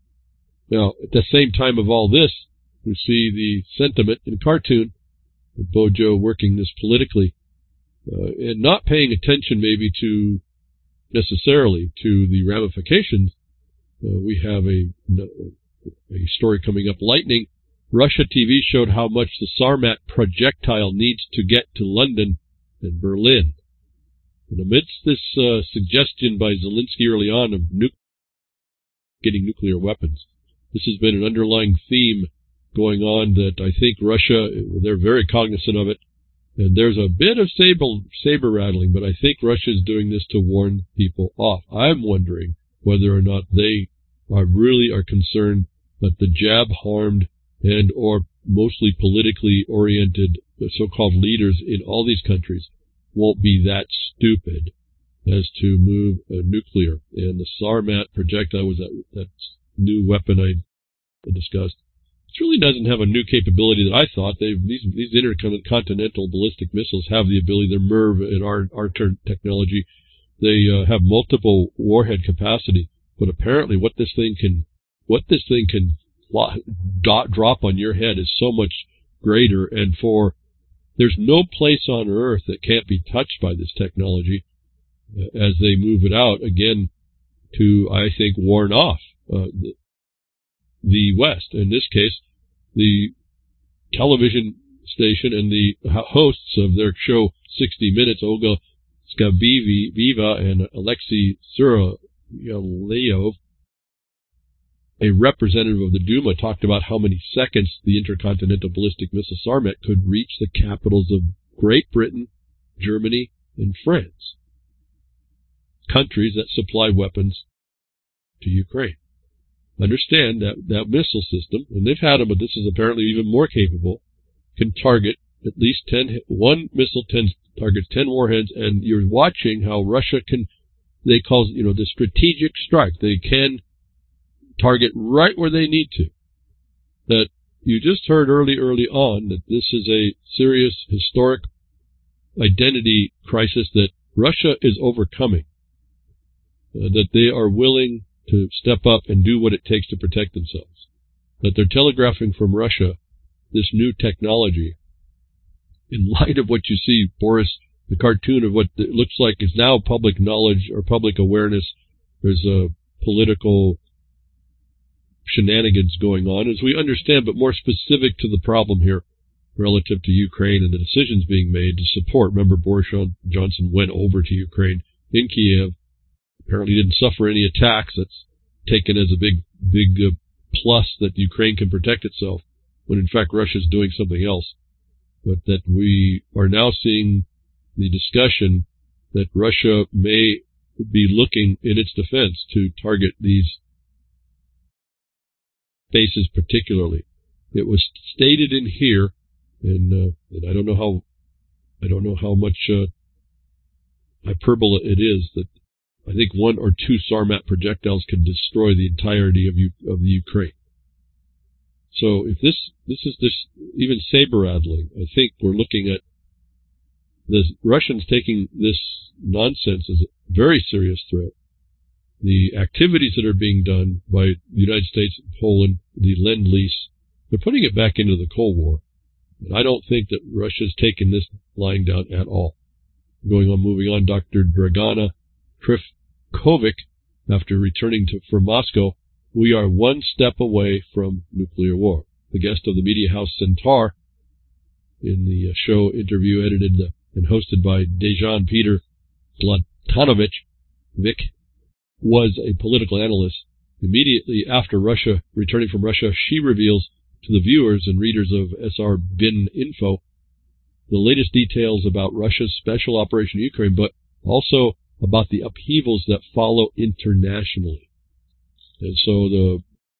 Now, at the same time of all this, we see the sentiment in cartoon, Bojo working this politically, uh, and not paying attention maybe to necessarily to the ramifications. Uh, we have a, a story coming up, Lightning. Russia T V showed how much the Sarmat projectile needs to get to London and Berlin. And amidst this uh, suggestion by Zelensky early on of nu- getting nuclear weapons, this has been an underlying theme going on that I think Russia, they're very cognizant of it, and there's a bit of saber, saber rattling, but I think Russia is doing this to warn people off. I'm wondering whether or not they are really are concerned that the jab-harmed and or mostly politically oriented so-called leaders in all these countries won't be that stupid as to move uh, nuclear. And the Sarmat projectile was that, that new weapon I discussed. It really doesn't have a new capability that I thought. They've, these these intercontinental ballistic missiles have the ability, they're MERV and our, our technology, they uh, have multiple warhead capacity. But apparently what this thing can, what this thing can dot, drop on your head is so much greater. And for, there's no place on Earth that can't be touched by this technology uh, as they move it out, again, to, I think, warn off uh, the, the West. In this case, the television station and the hosts of their show sixty minutes, Olga Skabieva and Alexei Surolev, a representative of the Duma, talked about how many seconds the intercontinental ballistic missile Sarmat could reach the capitals of Great Britain, Germany, and France, countries that supply weapons to Ukraine. Understand that that missile system, and they've had them, but this is apparently even more capable, can target at least ten, one missile ten, targets ten warheads, and you're watching how Russia can, they call, you know, the strategic strike. They can target right where they need to. That you just heard early, early on that this is a serious historic identity crisis that Russia is overcoming, uh, that they are willing to step up and do what it takes to protect themselves. That they're telegraphing from Russia this new technology. In light of what you see, Boris, the cartoon of what it looks like is now public knowledge or public awareness, there's a political shenanigans going on, as we understand, but more specific to the problem here relative to Ukraine and the decisions being made to support. Remember, Boris Johnson went over to Ukraine in Kiev, apparently didn't suffer any attacks. That's taken as a big, big uh, plus that Ukraine can protect itself, when in fact Russia's doing something else. But that we are now seeing the discussion that Russia may be looking in its defense to target these bases particularly. It was stated in here, and, uh, and I don't know how, I don't know how much uh, hyperbole it is, that I think one or two Sarmat projectiles can destroy the entirety of U- of the Ukraine. So if this this is this even saber rattling, I think we're looking at the Russians taking this nonsense as a very serious threat. The activities that are being done by the United States and Poland, the Lend-Lease, they're putting it back into the Cold War. And I don't think that Russia's taken this lying down at all. Going on, moving on, Doctor Dragana Trifkovic, after returning to from Moscow, we are one step away from nuclear war. The guest of the media house Centaur, in the show interview edited and hosted by Dejan Peter Zlatanovich, Vic, was a political analyst. Immediately after Russia, returning from Russia, she reveals to the viewers and readers of S R Bin Info the latest details about Russia's special operation in Ukraine, but also about the upheavals that follow internationally. And so the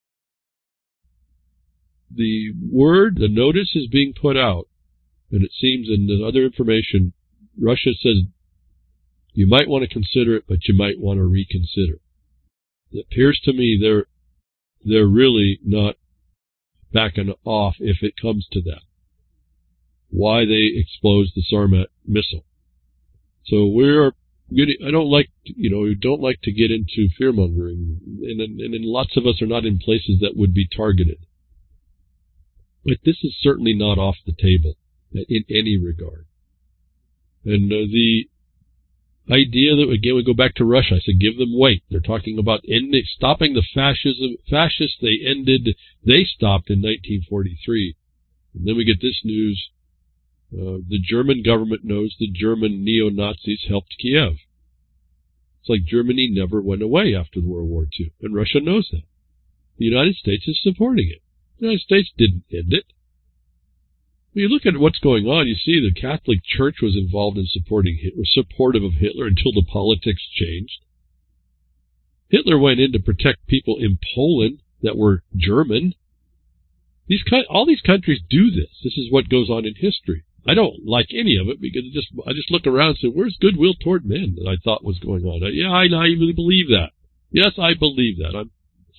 the word, the notice is being put out, and it seems in the other information, Russia says you might want to consider it, but you might want to reconsider. It appears to me they're they're really not backing off if it comes to that. Why they exposed the Sarmat missile. So we're getting, I don't like, you know, we don't like to get into fear mongering, and, and, and lots of us are not in places that would be targeted. But this is certainly not off the table in any regard. And uh, the idea that, again, we go back to Russia, I said give them weight. They're talking about ending, stopping the fascism, fascists they ended, they stopped in nineteen forty-three. And then we get this news, uh, the German government knows the German neo-Nazis helped Kiev. It's like Germany never went away after World War Two, and Russia knows that. The United States is supporting it. The United States didn't end it. When you look at what's going on, you see the Catholic Church was involved in supporting Hitler, was supportive of Hitler until the politics changed. Hitler went in to protect people in Poland that were German. These all these countries do this. This is what goes on in history. I don't like any of it because it just I just look around and say, where's goodwill toward men that I thought was going on? I, yeah, I naively believe that. Yes, I believe that. I'm,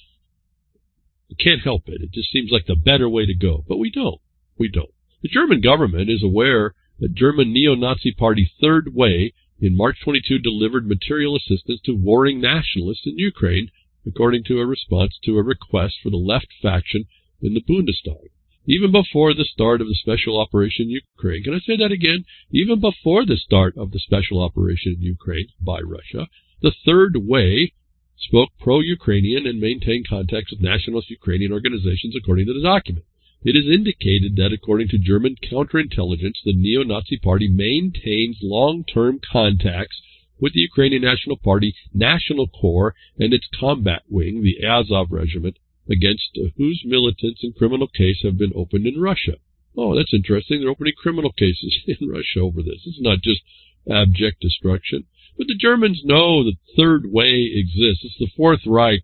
I can't help it. It just seems like the better way to go. But we don't. We don't. The German government is aware that German neo-Nazi party Third Way in March twenty-second delivered material assistance to warring nationalists in Ukraine, according to a response to a request for the left faction in the Bundestag. Even before the start of the special operation in Ukraine, can I say that again? Even before the start of the special operation in Ukraine by Russia, the Third Way spoke pro-Ukrainian and maintained contacts with nationalist Ukrainian organizations, according to the document. It is indicated that, according to German counterintelligence, the neo-Nazi party maintains long-term contacts with the Ukrainian National Party National Corps and its combat wing, the Azov Regiment, against whose militants and criminal case have been opened in Russia. Oh, that's interesting. They're opening criminal cases in Russia over this. It's not just abject destruction. But the Germans know the Third Way exists. It's the Fourth Reich.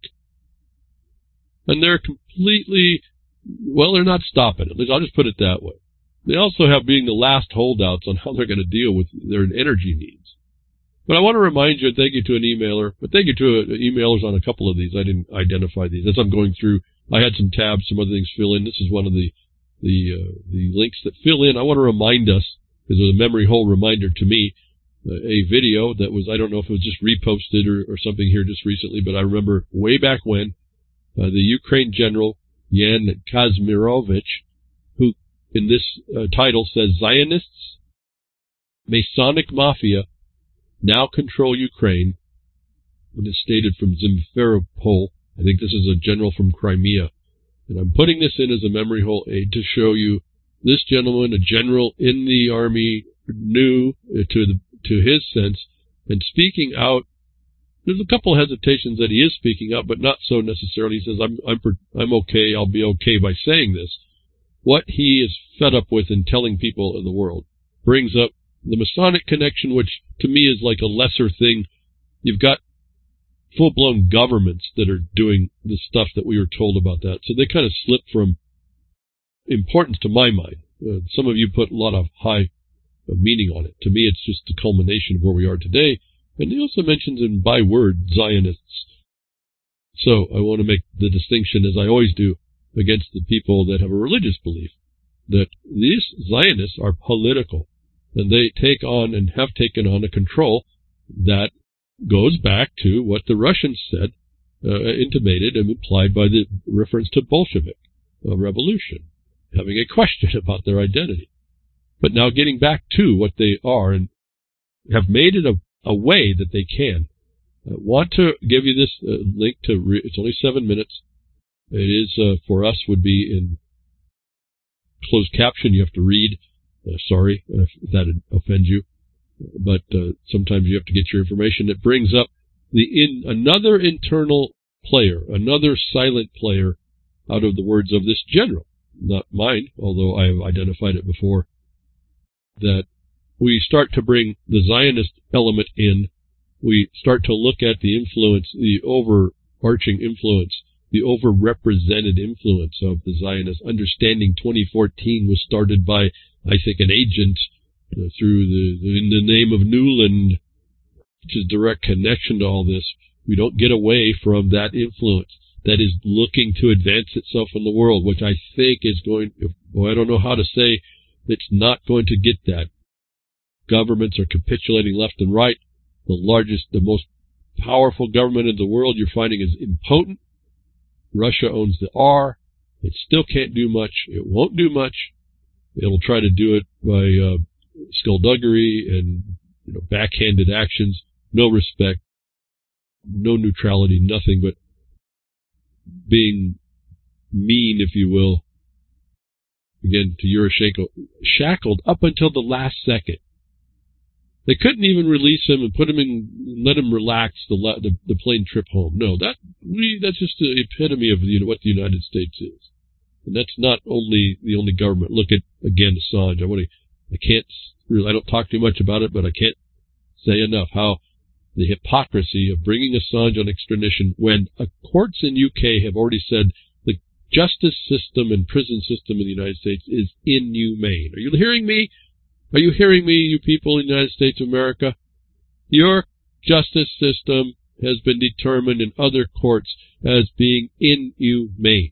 And they're completely... Well, they're not stopping it. I'll just put it that way. They also have being the last holdouts on how they're going to deal with their energy needs. But I want to remind you, and thank you to an emailer, but thank you to uh, emailers on a couple of these. I didn't identify these. As I'm going through, I had some tabs, some other things fill in. This is one of the the uh, the links that fill in. I want to remind us, because it was a memory hole reminder to me, uh, a video that was, I don't know if it was just reposted or, or something here just recently, but I remember way back when uh, the Ukraine general, Yan Kazimirovich, who in this uh, title says, Zionists, Masonic Mafia, now control Ukraine, and it's stated from Simferopol. I think this is a general from Crimea. And I'm putting this in as a memory hole aid to show you this gentleman, a general in the army, new to the to his sense, and speaking out. There's a couple of hesitations that he is speaking out, but not so necessarily. He says, I'm, I'm, I'm okay, I'll be okay by saying this. What he is fed up with in telling people in the world brings up the Masonic connection, which to me is like a lesser thing. You've got full-blown governments that are doing the stuff that we were told about that. So they kind of slip from importance to my mind. Uh, some of you put a lot of high uh, meaning on it. To me, it's just the culmination of where we are today. And he also mentions in by word Zionists. So I want to make the distinction, as I always do, against the people that have a religious belief, that these Zionists are political, and they take on and have taken on a control that goes back to what the Russians said, uh, intimated and implied by the reference to Bolshevik uh, revolution, having a question about their identity. But now getting back to what they are and have made it a a way that they can. I want to give you this uh, link to, re it's only seven minutes. It is, uh, for us, would be in closed caption. You have to read. Uh, sorry if that offends you. But uh, sometimes you have to get your information. It brings up the in another internal player, another silent player out of the words of this general. Not mine, although I have identified it before. that we start to bring the Zionist element in. We start to look at the influence, the overarching influence, the overrepresented influence of the Zionists. Understanding twenty fourteen was started by, I think, an agent uh, through the, in the name of Newland, which is direct connection to all this. We don't get away from that influence that is looking to advance itself in the world, which I think is going, well, I don't know how to say, it's not going to get that. Governments are capitulating left and right. The largest, the most powerful government in the world you're finding is impotent. Russia owns the R. It still can't do much. It won't do much. It'll try to do it by uh, skullduggery and you know, backhanded actions. No respect, no neutrality, nothing but being mean, if you will. Again, to Yushchenko, shackled up until the last second. They couldn't even release him and put him in, let him relax the the, the plane trip home. No, that we that's just the epitome of the, what the United States is, and that's not only the only government. Look at again Assange. I want to, I can't really, I don't talk too much about it, but I can't say enough how the hypocrisy of bringing Assange on extradition when uh, courts in U K have already said the justice system and prison system in the United States is inhumane. Are you hearing me? Are you hearing me, you people in the United States of America? Your justice system has been determined in other courts as being inhumane.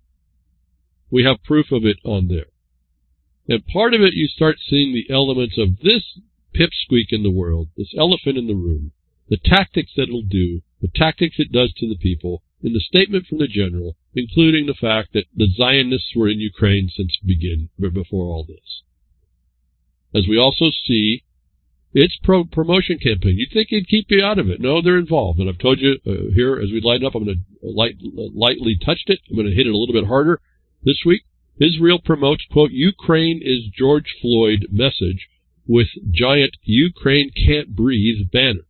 We have proof of it on there. And part of it, you start seeing the elements of this pipsqueak in the world, this elephant in the room, the tactics that it'll do, the tactics it does to the people, in the statement from the general, including the fact that the Zionists were in Ukraine since begin, before all this. As we also see, its pro promotion campaign. You'd think it'd keep you out of it. No, they're involved. And I've told you uh, here, as we line up, I'm going to light, lightly touched it. I'm going to hit it a little bit harder this week. Israel promotes, quote, Ukraine is George Floyd message with giant Ukraine can't breathe banner.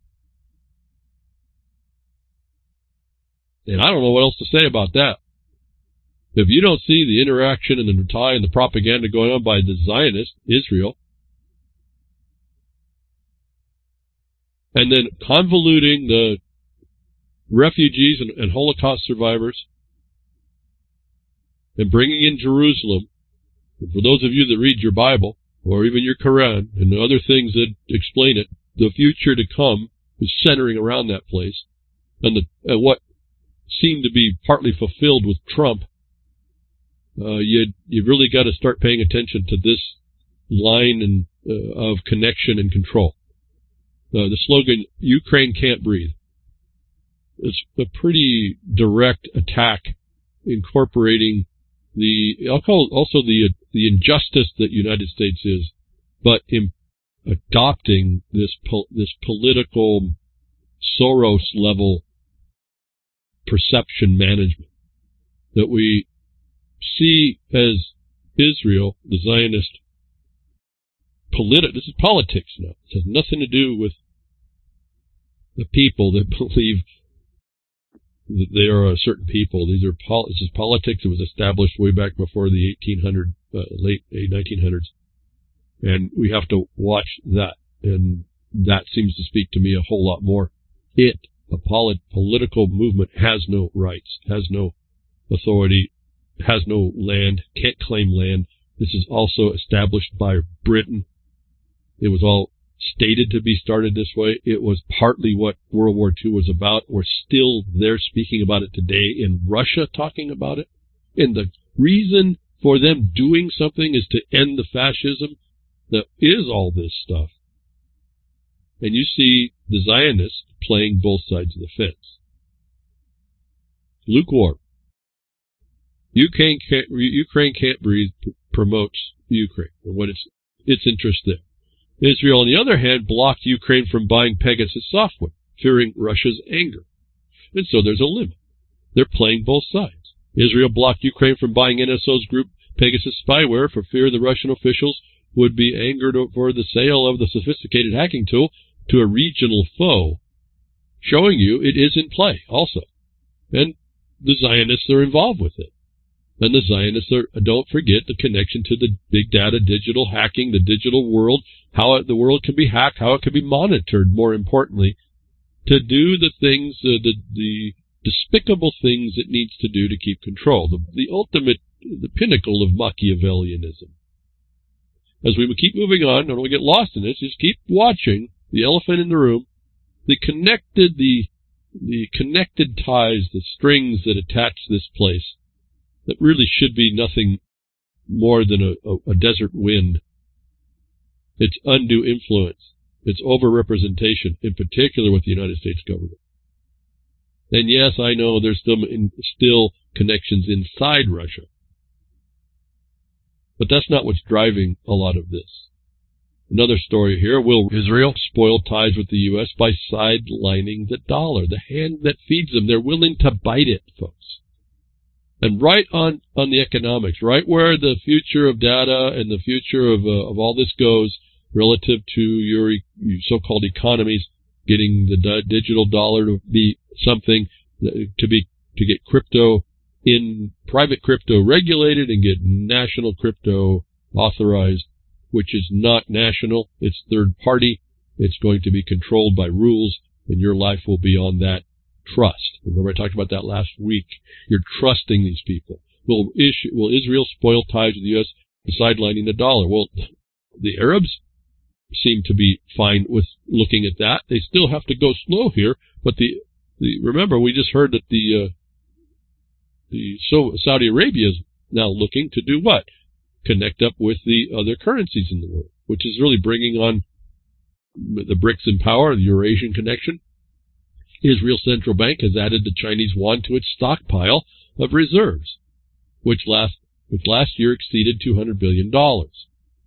And I don't know what else to say about that. If you don't see the interaction and the tie and the propaganda going on by the Zionist, Israel, and then convoluting the refugees and, and Holocaust survivors and bringing in Jerusalem, and for those of you that read your Bible or even your Quran and the other things that explain it, the future to come is centering around that place, and the, uh, what seemed to be partly fulfilled with Trump. Uh, you you really got to start paying attention to this line and, uh, of connection and control. Uh, the slogan, Ukraine can't breathe. It's a pretty direct attack incorporating the, I'll call it also the, the injustice that United States is, but in adopting this, po this political Soros level perception management that we see as Israel, the Zionist Politi this is politics now. It has nothing to do with the people that believe that they are a certain people. These are pol this is politics. It was established way back before the eighteen hundred, uh, late nineteen hundreds, and we have to watch that. And that seems to speak to me a whole lot more. It, a polit political movement, has no rights, has no authority, has no land, can't claim land. This is also established by Britain. It was all stated to be started this way. It was partly what World War Two was about. We're still there speaking about it today, in Russia talking about it. And the reason for them doing something is to end the fascism that is all this stuff. And you see the Zionists playing both sides of the fence. Lukewarm. Ukraine can't, Ukraine can't breathe promotes Ukraine and what its its interest there. Israel, on the other hand, blocked Ukraine from buying Pegasus software, fearing Russia's anger. And so there's a limit. They're playing both sides. Israel blocked Ukraine from buying N S O's group Pegasus spyware for fear the Russian officials would be angered over the sale of the sophisticated hacking tool to a regional foe, showing you it is in play also. And the Zionists are involved with it. And the Zionists are, don't forget the connection to the big data, digital hacking, the digital world, how it, the world can be hacked, how it can be monitored, more importantly, to do the things, uh, the, the despicable things it needs to do to keep control, the, the ultimate, the pinnacle of Machiavellianism. As we keep moving on, don't we get lost in this, just keep watching the elephant in the room, the connected, the, the connected ties, the strings that attach this place, that really should be nothing more than a, a, a desert wind. It's undue influence. It's overrepresentation, in particular with the United States government. And yes, I know there's still, in, still connections inside Russia. But that's not what's driving a lot of this. Another story here, will Israel spoil ties with the U S by sidelining the dollar, the hand that feeds them? They're willing to bite it, folks. And right on, on the economics, right where the future of data and the future of, uh, of all this goes relative to your, your so-called economies, getting the di- digital dollar to be something, to be, to get crypto in private crypto regulated and get national crypto authorized, which is not national. It's third party. It's going to be controlled by rules, and your life will be on that trust. Remember I talked about that last week. You're trusting these people. Will, issue, will Israel spoil ties with the U S by sidelining the dollar? Well, the Arabs seem to be fine with looking at that. They still have to go slow here, but the, the remember we just heard that the uh, the so Saudi Arabia is now looking to do what? Connect up with the other currencies in the world, which is really bringing on the BRICS in power, the Eurasian connection. Israel's central bank has added the Chinese yuan to its stockpile of reserves, which last which last year exceeded two hundred billion dollars.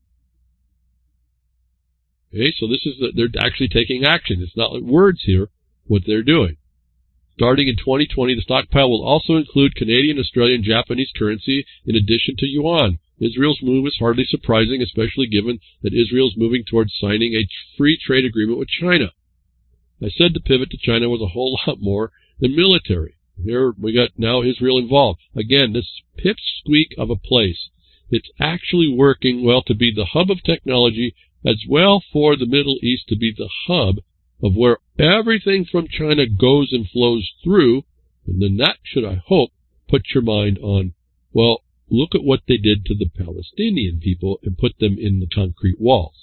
Okay, so this is the, they're actually taking action. It's not like words here, what they're doing. Starting in twenty twenty, the stockpile will also include Canadian, Australian, Japanese currency in addition to yuan. Israel's move is hardly surprising, especially given that Israel is moving towards signing a free trade agreement with China. I said the pivot to China was a whole lot more than military. Here we got now Israel involved. Again, this pipsqueak of a place. It's actually working well to be the hub of technology, as well for the Middle East to be the hub of where everything from China goes and flows through. And then that should, I hope, put your mind on, well, look at what they did to the Palestinian people and put them in the concrete walls.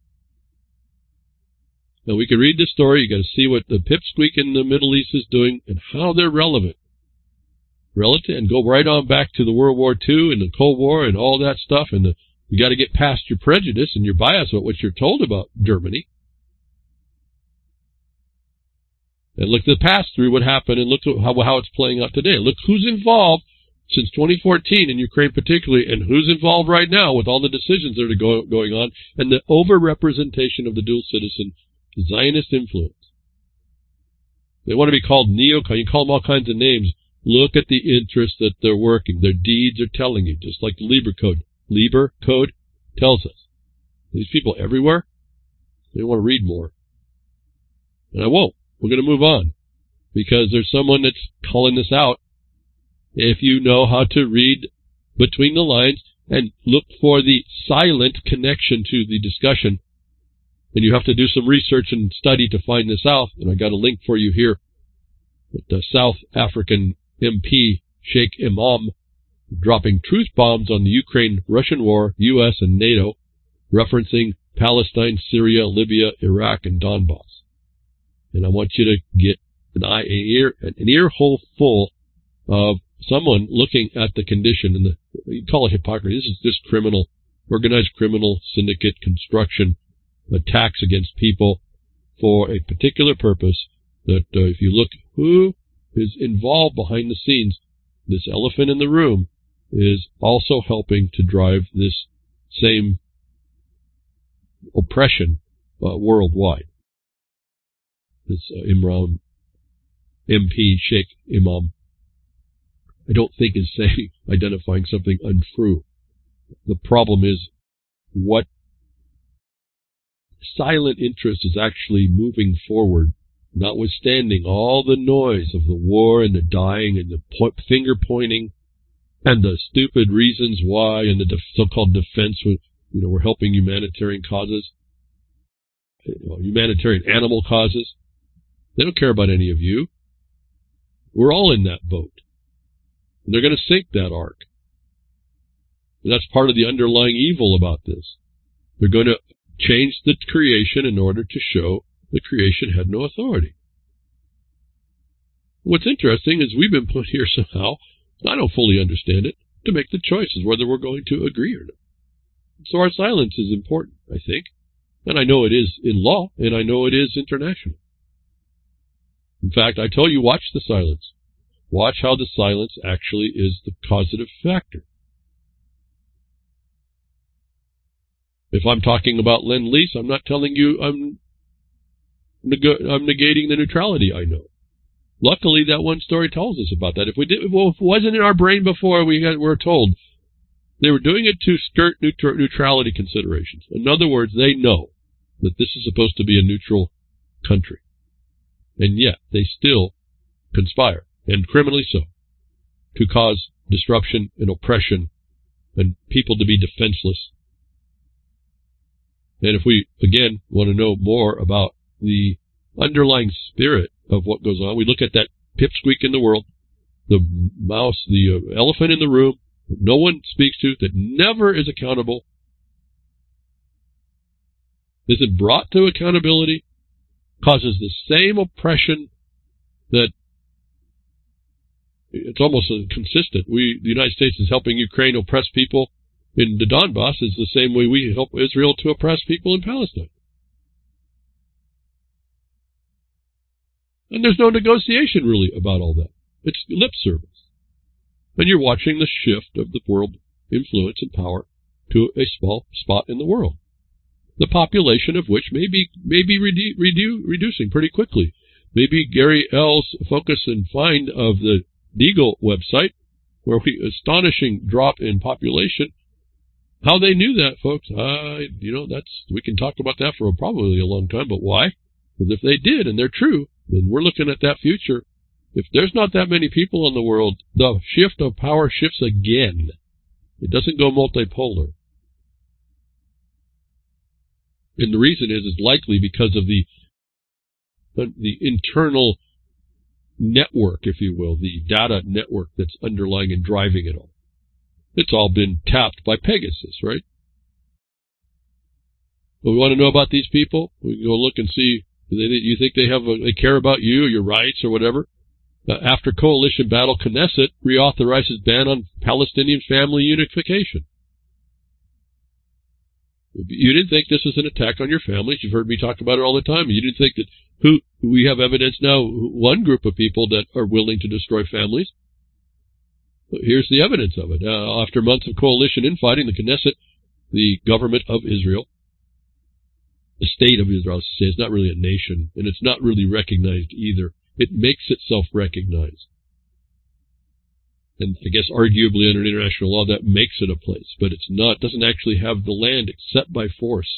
Now, we can read this story. You got to see what the pipsqueak in the Middle East is doing and how they're relevant. Relative, and go right on back to the World War Two and the Cold War and all that stuff. And the, you got to get past your prejudice and your bias about what you're told about Germany. And look at the pass through what happened and look at how, how it's playing out today. Look who's involved since twenty fourteen in Ukraine particularly, and who's involved right now with all the decisions that are go, going on, and the over-representation of the dual citizen Zionist influence. They want to be called neocon. You call them all kinds of names. Look at the interest that they're working. Their deeds are telling you, just like the Lieber Code. Lieber Code tells us. These people everywhere, they want to read more. And I won't. We're going to move on because there's someone that's calling this out. If you know how to read between the lines and look for the silent connection to the discussion, and you have to do some research and study to find this out. And I got a link for you here. With the South African M P, Sheikh Imam, dropping truth bombs on the Ukraine-Russian war, U S and NATO, referencing Palestine, Syria, Libya, Iraq, and Donbass. And I want you to get an eye, an ear, an ear hole full of someone looking at the condition, and the, you call it hypocrisy. This is just criminal, organized criminal syndicate construction, attacks against people for a particular purpose. That uh, if you look who is involved behind the scenes, this elephant in the room is also helping to drive this same oppression uh, worldwide. This uh, Imran M P Sheikh Imam, I don't think is saying identifying something untrue. The problem is what silent interest is actually moving forward, notwithstanding all the noise of the war and the dying and the po- finger pointing and the stupid reasons why, and the def- so-called defense, you know, we're helping humanitarian causes, you know, humanitarian animal causes. They don't care about any of you. We're all in that boat. And they're going to sink that ark. And that's part of the underlying evil about this. They're going to change the creation in order to show the creation had no authority. What's interesting is we've been put here somehow, I don't fully understand it, to make the choices whether we're going to agree or not. So our silence is important, I think. And I know it is in law, and I know it is international. In fact, I tell you, watch the silence. Watch how the silence actually is the causative factor. If I'm talking about Lend-Lease, I'm not telling you I'm, neg- I'm negating the neutrality I know. Luckily, that one story tells us about that. If we did, well, if it wasn't in our brain before, we got, were told they were doing it to skirt neutral, neutrality considerations. In other words, they know that this is supposed to be a neutral country, and yet they still conspire, and criminally so, to cause disruption and oppression and people to be defenseless. And if we, again, want to know more about the underlying spirit of what goes on, we look at that pipsqueak in the world, the mouse, the uh, elephant in the room, that no one speaks to, that never is accountable, isn't brought to accountability, causes the same oppression that it's almost consistent. We, the United States, is helping Ukraine oppress people in the Donbass is the same way we help Israel to oppress people in Palestine. And there's no negotiation really about all that. It's lip service. And you're watching the shift of the world influence and power to a small spot in the world, the population of which may be, may be redu- redu- reducing pretty quickly. Maybe Gary L's focus and find of the Deagle website, where we astonishing drop in population. How they knew that, folks, uh, you know, that's, we can talk about that for probably a long time, but why? Because if they did, and they're true, then we're looking at that future. If there's not that many people in the world, the shift of power shifts again. It doesn't go multipolar. And the reason is, is likely because of the, the, the internal network, if you will, the data network that's underlying and driving it all. It's all been tapped by Pegasus, right? But we want to know about these people. We can go look and see. Do they, you think they have a, they care about you or your rights or whatever? Uh, after coalition battle, Knesset reauthorizes ban on Palestinian family unification. You didn't think this was an attack on your families. You've heard me talk about it all the time. You didn't think that who we have evidence now, one group of people that are willing to destroy families. Here's the evidence of it. Uh, after months of coalition infighting, the Knesset, the government of Israel, the state of Israel, I should say, it's not really a nation, and it's not really recognized either. It makes itself recognized. And I guess arguably under international law, that makes it a place, but it's not, doesn't actually have the land except by force.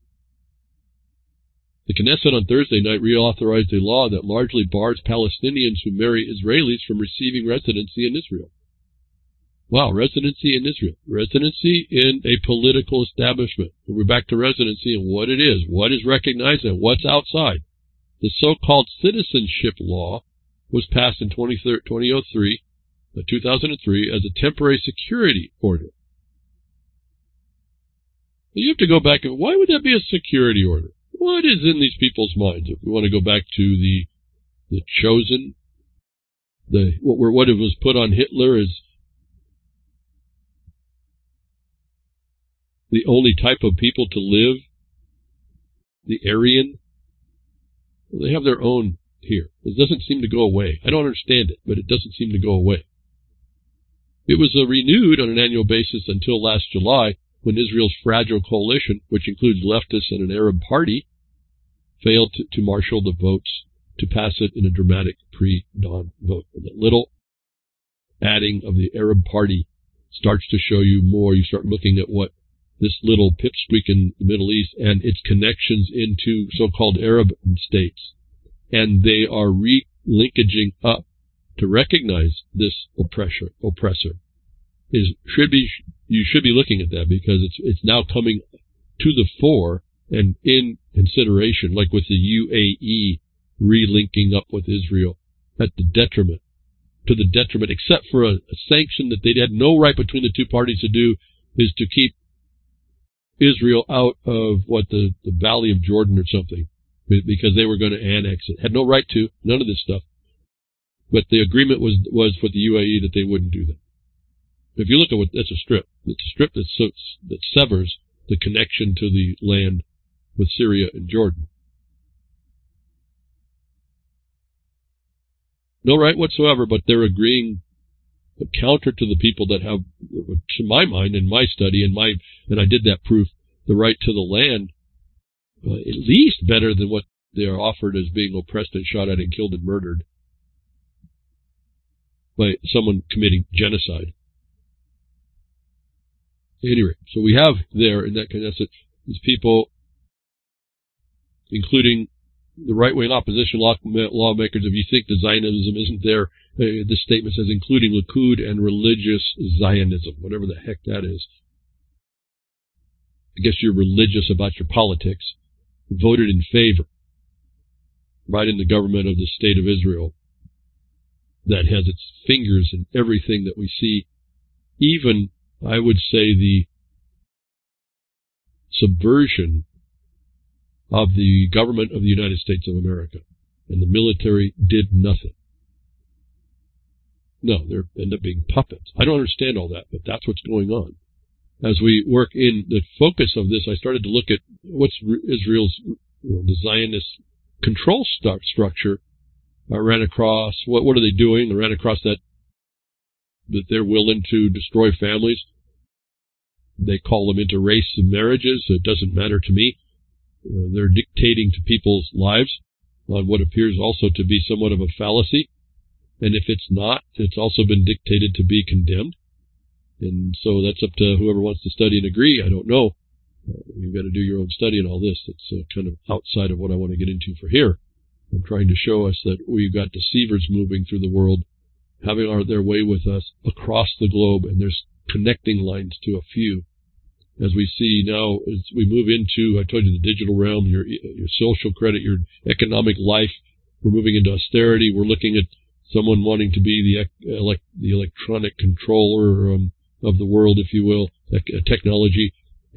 The Knesset on Thursday night reauthorized a law that largely bars Palestinians who marry Israelis from receiving residency in Israel. Wow, residency in Israel. Residency in a political establishment. We're back to residency and what it is, what is recognized and what's outside. The so-called citizenship law was passed in two thousand three as a temporary security order. You have to go back and why would that be a security order? What is in these people's minds? If we want to go back to the the chosen, the what were what it was put on Hitler is the only type of people to live, the Aryan. Well, they have their own here. It doesn't seem to go away. I don't understand it, but it doesn't seem to go away. It was uh, renewed on an annual basis until last July, when Israel's fragile coalition, which includes leftists and an Arab party, failed to, to marshal the votes to pass it in a dramatic pre-dawn vote. And that little adding of the Arab party starts to show you more. You start looking at what this little pipsqueak in the Middle East and its connections into so-called Arab states. And they are re-linkaging up to recognize this oppressor. oppressor. is should be you should be looking at that because it's it's now coming to the fore and in consideration, like with the U A E relinking up with Israel at the detriment, to the detriment, except for a, a sanction that they had no right between the two parties to do, is to keep Israel out of what the, the Valley of Jordan or something, because they were going to annex it. Had no right to, none of this stuff. But the agreement was was for the U A E that they wouldn't do that. If you look at what, that's a strip. It's a strip that, so, that severs the connection to the land with Syria and Jordan. No right whatsoever, but they're agreeing counter to the people that have, to my mind, in my study, and my, and I did that proof, the right to the land, uh, at least better than what they are offered as being oppressed and shot at and killed and murdered by someone committing genocide. Anyway, so we have there in that Knesset these people, including the right-wing opposition law, lawmakers. If you think the Zionism isn't there, uh, this statement says including Likud and religious Zionism, whatever the heck that is. I guess you're religious about your politics. Voted in favor, right in the government of the state of Israel that has its fingers in everything that we see, even, I would say, the subversion of the government of the United States of America. And the military did nothing. No, they end up being puppets. I don't understand all that, but that's what's going on. As we work in the focus of this, I started to look at what's Israel's, you know, the Zionist control st- structure. I ran across, what what are they doing? I ran across that that they're willing to destroy families. They call them interrace marriages. It doesn't matter to me. Uh, they're dictating to people's lives on what appears also to be somewhat of a fallacy. And if it's not, it's also been dictated to be condemned. And so that's up to whoever wants to study and agree. I don't know. Uh, you've got to do your own study and all this. It's uh, kind of outside of what I want to get into for here. I'm trying to show us that we've got deceivers moving through the world, having our, their way with us across the globe, and there's connecting lines to a few. As we see now, as we move into, I told you, the digital realm, your your social credit, your economic life, we're moving into austerity. We're looking at someone wanting to be the elect, the electronic controller um, of the world, if you will, technology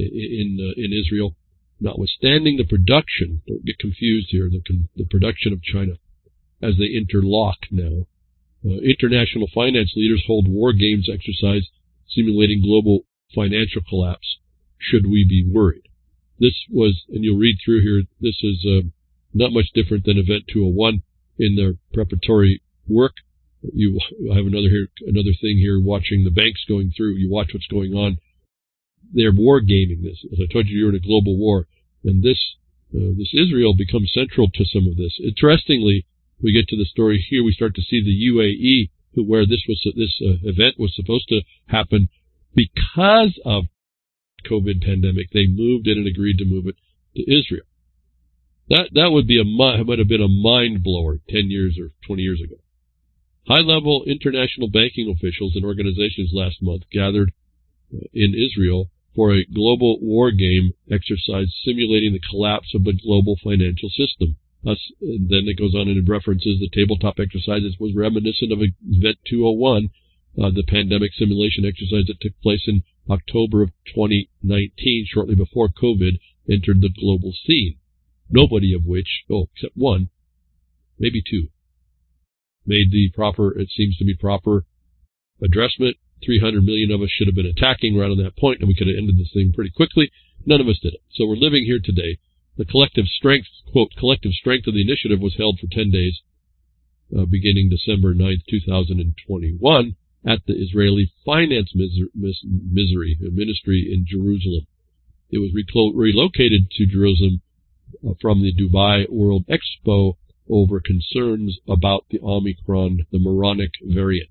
in uh, in Israel. Notwithstanding the production, don't get confused here, the, the production of China as they interlock now. Uh, international finance leaders hold war games exercise simulating global financial collapse. Should we be worried? This was, and you'll read through here, this is uh, not much different than Event two oh one in their preparatory work. You I have another here, another thing here, watching the banks going through. You watch what's going on. They're war gaming this. As I told you, you're in a global war, and this uh, this Israel becomes central to some of this. Interestingly, we get to the story here. We start to see the U A E, where this was this uh, event was supposed to happen because of COVID pandemic. They moved in and agreed to move it to Israel. That that would be a might have been a mind blower ten years or twenty years ago. High level international banking officials and organizations last month gathered in Israel for a global war game exercise simulating the collapse of the global financial system. Us, and then it goes on and it references the tabletop exercises was reminiscent of Event two oh one, uh, the pandemic simulation exercise that took place in October of twenty nineteen, shortly before COVID entered the global scene. Nobody of which, oh, except one, maybe two, made the proper, it seems to be proper addressment. three hundred million of us should have been attacking right on that point, and we could have ended this thing pretty quickly. None of us did it. So we're living here today. The collective strength, quote, collective strength of the initiative was held for ten days, uh, beginning December ninth, two thousand twenty-one, at the Israeli Finance Miser- Mis- Misery Ministry in Jerusalem. It was reclo- relocated to Jerusalem uh, from the Dubai World Expo over concerns about the Omicron, the moronic variant.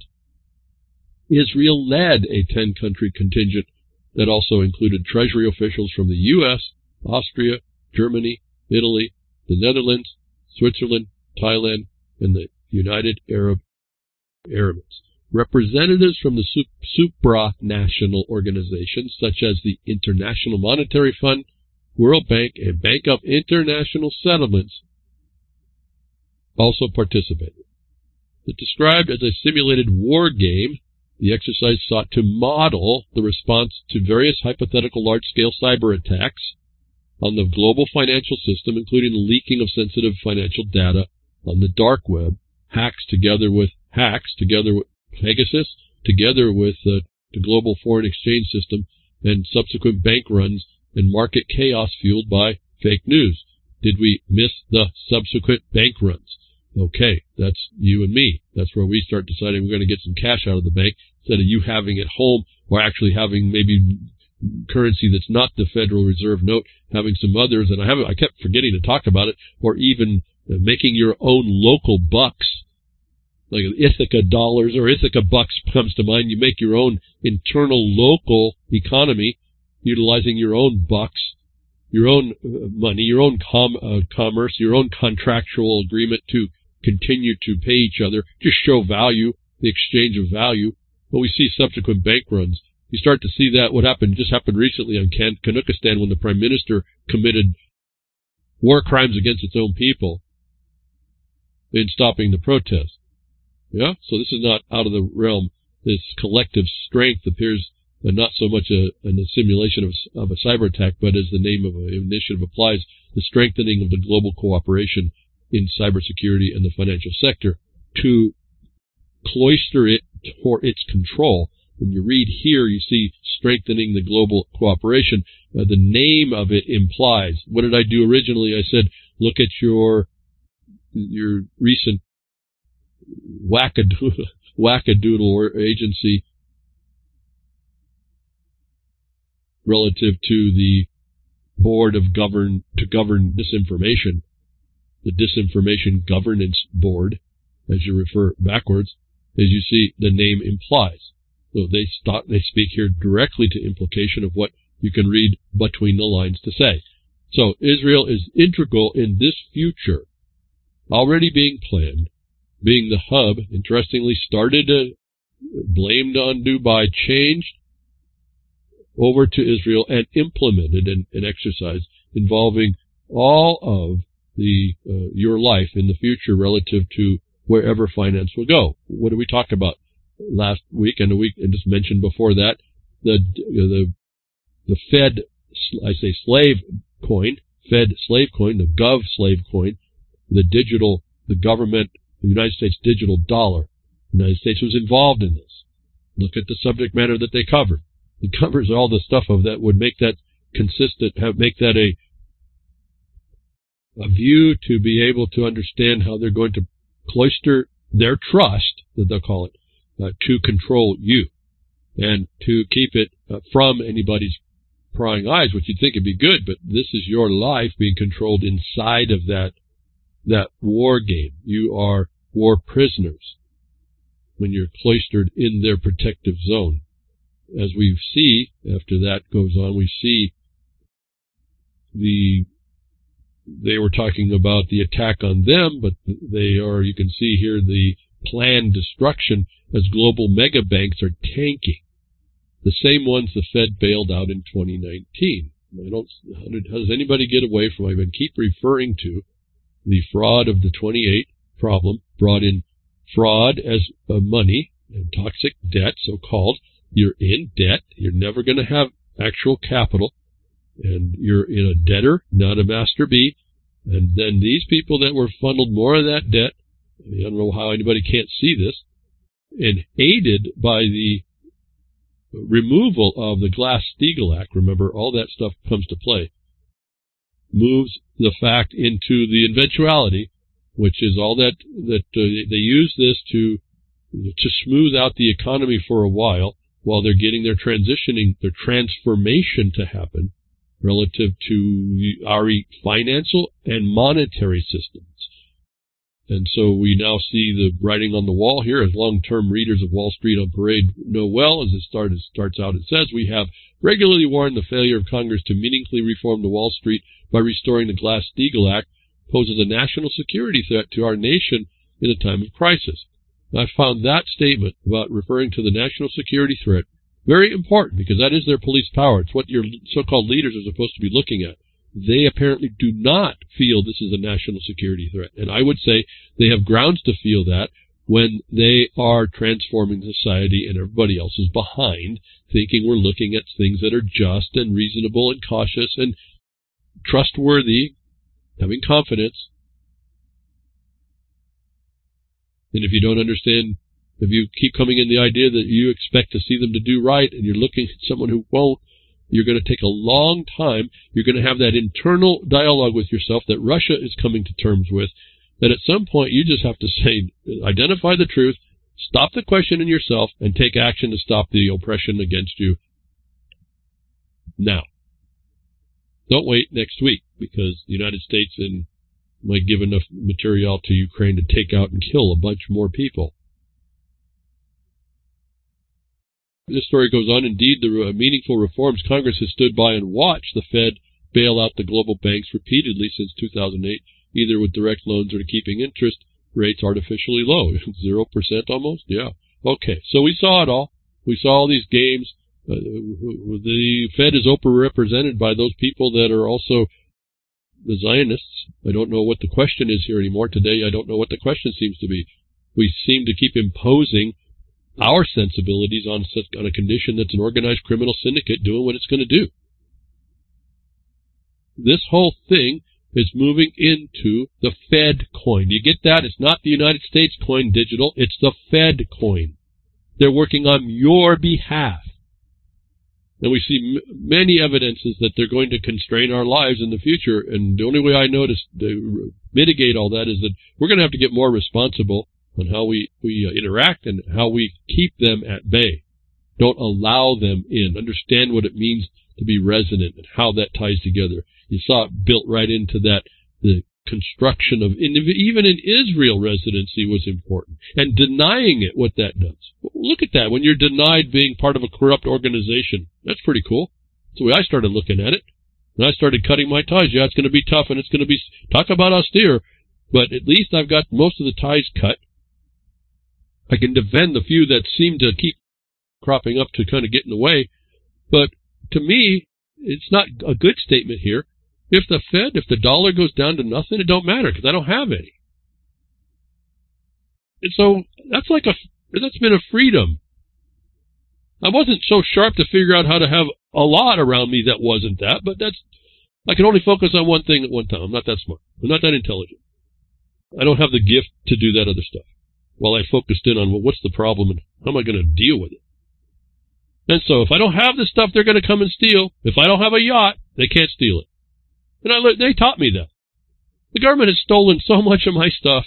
Israel led a ten-country contingent that also included Treasury officials from the U S, Austria, Germany, Italy, the Netherlands, Switzerland, Thailand, and the United Arab Emirates. representatives from the supranational organizations such as the International Monetary Fund, World Bank, and Bank of International Settlements also participated. It's described as a simulated war game. The exercise sought to model the response to various hypothetical large-scale cyber attacks on the global financial system, including the leaking of sensitive financial data on the dark web, hacks together with hacks together with Pegasus, together with uh, the global foreign exchange system, and subsequent bank runs and market chaos fueled by fake news. Did we miss the subsequent bank runs? Okay, that's you and me. That's where we start deciding we're going to get some cash out of the bank instead of you having it home or actually having maybe currency that's not the Federal Reserve note, having some others. And I haven't, I kept forgetting to talk about it, or even uh, making your own local bucks, like Ithaca dollars or Ithaca bucks comes to mind. You make your own internal local economy utilizing your own bucks, your own uh, money, your own com- uh, commerce, your own contractual agreement to continue to pay each other, just show value, the exchange of value. When we see subsequent bank runs, you start to see that what happened, just happened recently on Kan- Kanukistan when the Prime Minister committed war crimes against its own people in stopping the protests. Yeah, so this is not out of the realm. This collective strength appears uh, not so much a, a simulation of, of a cyber attack, but as the name of an initiative applies, the strengthening of the global cooperation in cybersecurity and the financial sector to cloister it for its control. When you read here, you see strengthening the global cooperation. Uh, the name of it implies. What did I do originally? I said, look at your your recent wackadoodle, wackadoodle or agency relative to the board of govern to govern disinformation. The Disinformation Governance Board, as you refer backwards, as you see the name implies. So they stop, they speak here directly to implication of what you can read between the lines to say. So Israel is integral in this future, already being planned, being the hub. Interestingly, started, uh, blamed on Dubai, changed over to Israel and implemented an, an exercise involving all of the uh, your life in the future relative to wherever finance will go. What did we talk about last week and a week and just mentioned before that? The the the Fed, I say slave coin, Fed slave coin, the Gov slave coin, the digital, the government, the United States digital dollar. The United States was involved in this. Look at the subject matter that they covered. It covers all the stuff of that would make that consistent, have make that a a view to be able to understand how they're going to cloister their trust, that they'll call it, uh, to control you and to keep it uh, from anybody's prying eyes, which you'd think would be good, but this is your life being controlled inside of that that war game. You are war prisoners when you're cloistered in their protective zone. As we see, after that goes on, we see the they were talking about the attack on them, but they are, you can see here, the planned destruction as global mega banks are tanking. The same ones the Fed bailed out in twenty nineteen. I don't, how does anybody get away from, I've been keep referring to the fraud of the twenty-eight problem, brought in fraud as uh, money and toxic debt, so-called. You're in debt. You're never going to have actual capital. And you're in a debtor, not a master B. And then these people that were funneled more of that debt, I don't know how anybody can't see this, and aided by the removal of the Glass-Steagall Act, remember, all that stuff comes to play, moves the fact into the eventuality, which is all that, that uh, they use this to, to smooth out the economy for a while, while they're getting their transitioning, their transformation to happen relative to our financial and monetary systems. And so we now see the writing on the wall here, as long-term readers of Wall Street on Parade know well. As it start, it starts out, it says, we have regularly warned the failure of Congress to meaningfully reform the Wall Street by restoring the Glass-Steagall Act poses a national security threat to our nation in a time of crisis. I found that statement about referring to the national security threat very important, because that is their police power. It's what your so-called leaders are supposed to be looking at. They apparently do not feel this is a national security threat. And I would say they have grounds to feel that when they are transforming society and everybody else is behind, thinking we're looking at things that are just and reasonable and cautious and trustworthy, having confidence. And if you don't understand, if you keep coming in the idea that you expect to see them to do right and you're looking at someone who won't, you're going to take a long time. You're going to have that internal dialogue with yourself that Russia is coming to terms with, that at some point you just have to say, identify the truth, stop the question in yourself, and take action to stop the oppression against you now. Don't wait next week, because the United States and might give enough material to Ukraine to take out and kill a bunch more people. This story goes on. Indeed, the meaningful reforms Congress has stood by and watched the Fed bail out the global banks repeatedly since two thousand eight, either with direct loans or to keeping interest rates artificially low. Zero percent almost? Yeah. Okay, so we saw it all. We saw all these games. Uh, the Fed is overrepresented by those people that are also the Zionists. I don't know what the question is here anymore. Today, I don't know what the question seems to be. We seem to keep imposing our sensibilities on, such, on a condition that's an organized criminal syndicate doing what it's going to do. This whole thing is moving into the Fed coin. Do you get that? It's not the United States coin digital. It's the Fed coin. They're working on your behalf. And we see m- many evidences that they're going to constrain our lives in the future. And the only way I know to, to mitigate all that is that we're going to have to get more responsible on how we, we uh, interact and how we keep them at bay. Don't allow them in. Understand what it means to be resident and how that ties together. You saw it built right into that. The construction of, even in Israel, residency was important. And denying it, what that does. Look at that. When you're denied being part of a corrupt organization, that's pretty cool. That's the way I started looking at it. And I started cutting my ties. Yeah, it's going to be tough and it's going to be, talk about austere, but at least I've got most of the ties cut. I can defend the few that seem to keep cropping up to kind of get in the way. But to me, it's not a good statement here. If the Fed, if the dollar goes down to nothing, it don't matter because I don't have any. And so that's like a, that's been a freedom. I wasn't so sharp to figure out how to have a lot around me that wasn't that, but that's, I can only focus on one thing at one time. I'm not that smart. I'm not that intelligent. I don't have the gift to do that other stuff. While I focused in on, well, what's the problem and how am I going to deal with it? And so if I don't have the stuff they're going to come and steal, if I don't have a yacht, they can't steal it. And I, they taught me that. The government has stolen so much of my stuff.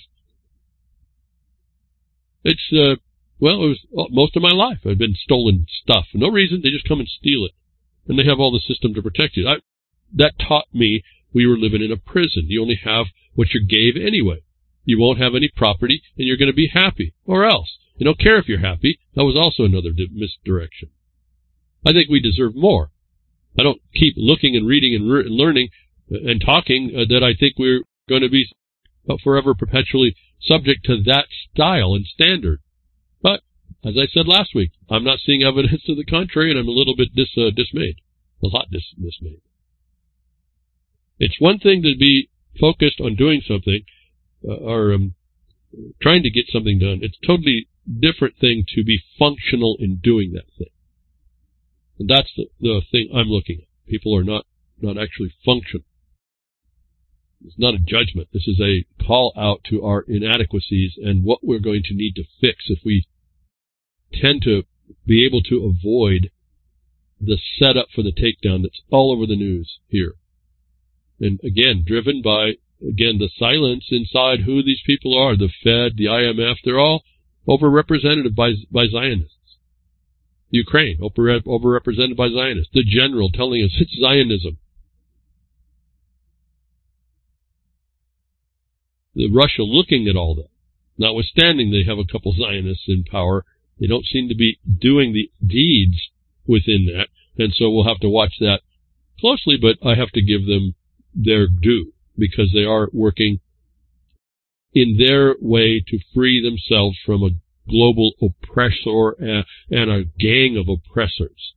It's, uh, well, it was most of my life I've been stolen stuff. For no reason, they just come and steal it. And they have all the system to protect you. I, that taught me we were living in a prison. You only have what you gave anyway. You won't have any property, and you're going to be happy. Or else. You don't care if you're happy. That was also another misdirection. I think we deserve more. I don't keep looking and reading and re- learning and talking uh, that I think we're going to be forever perpetually subject to that style and standard. But, as I said last week, I'm not seeing evidence to the contrary, and I'm a little bit dis, uh, dismayed. A lot dis- dismayed. It's one thing to be focused on doing something, uh, or um, trying to get something done. It's a totally different thing to be functional in doing that thing. And that's the, the thing I'm looking at. People are not, not actually functional. It's not a judgment. This is a call out to our inadequacies and what we're going to need to fix if we tend to be able to avoid the setup for the takedown that's all over the news here. And again, driven by, again, the silence inside who these people are. The Fed, the I M F, they're all overrepresented by, by Zionists. Ukraine, over, overrepresented by Zionists. The general telling us it's Zionism. The Russia looking at all that. Notwithstanding they have a couple Zionists in power, they don't seem to be doing the deeds within that. And so we'll have to watch that closely, but I have to give them their due because they are working in their way to free themselves from a global oppressor and, and a gang of oppressors.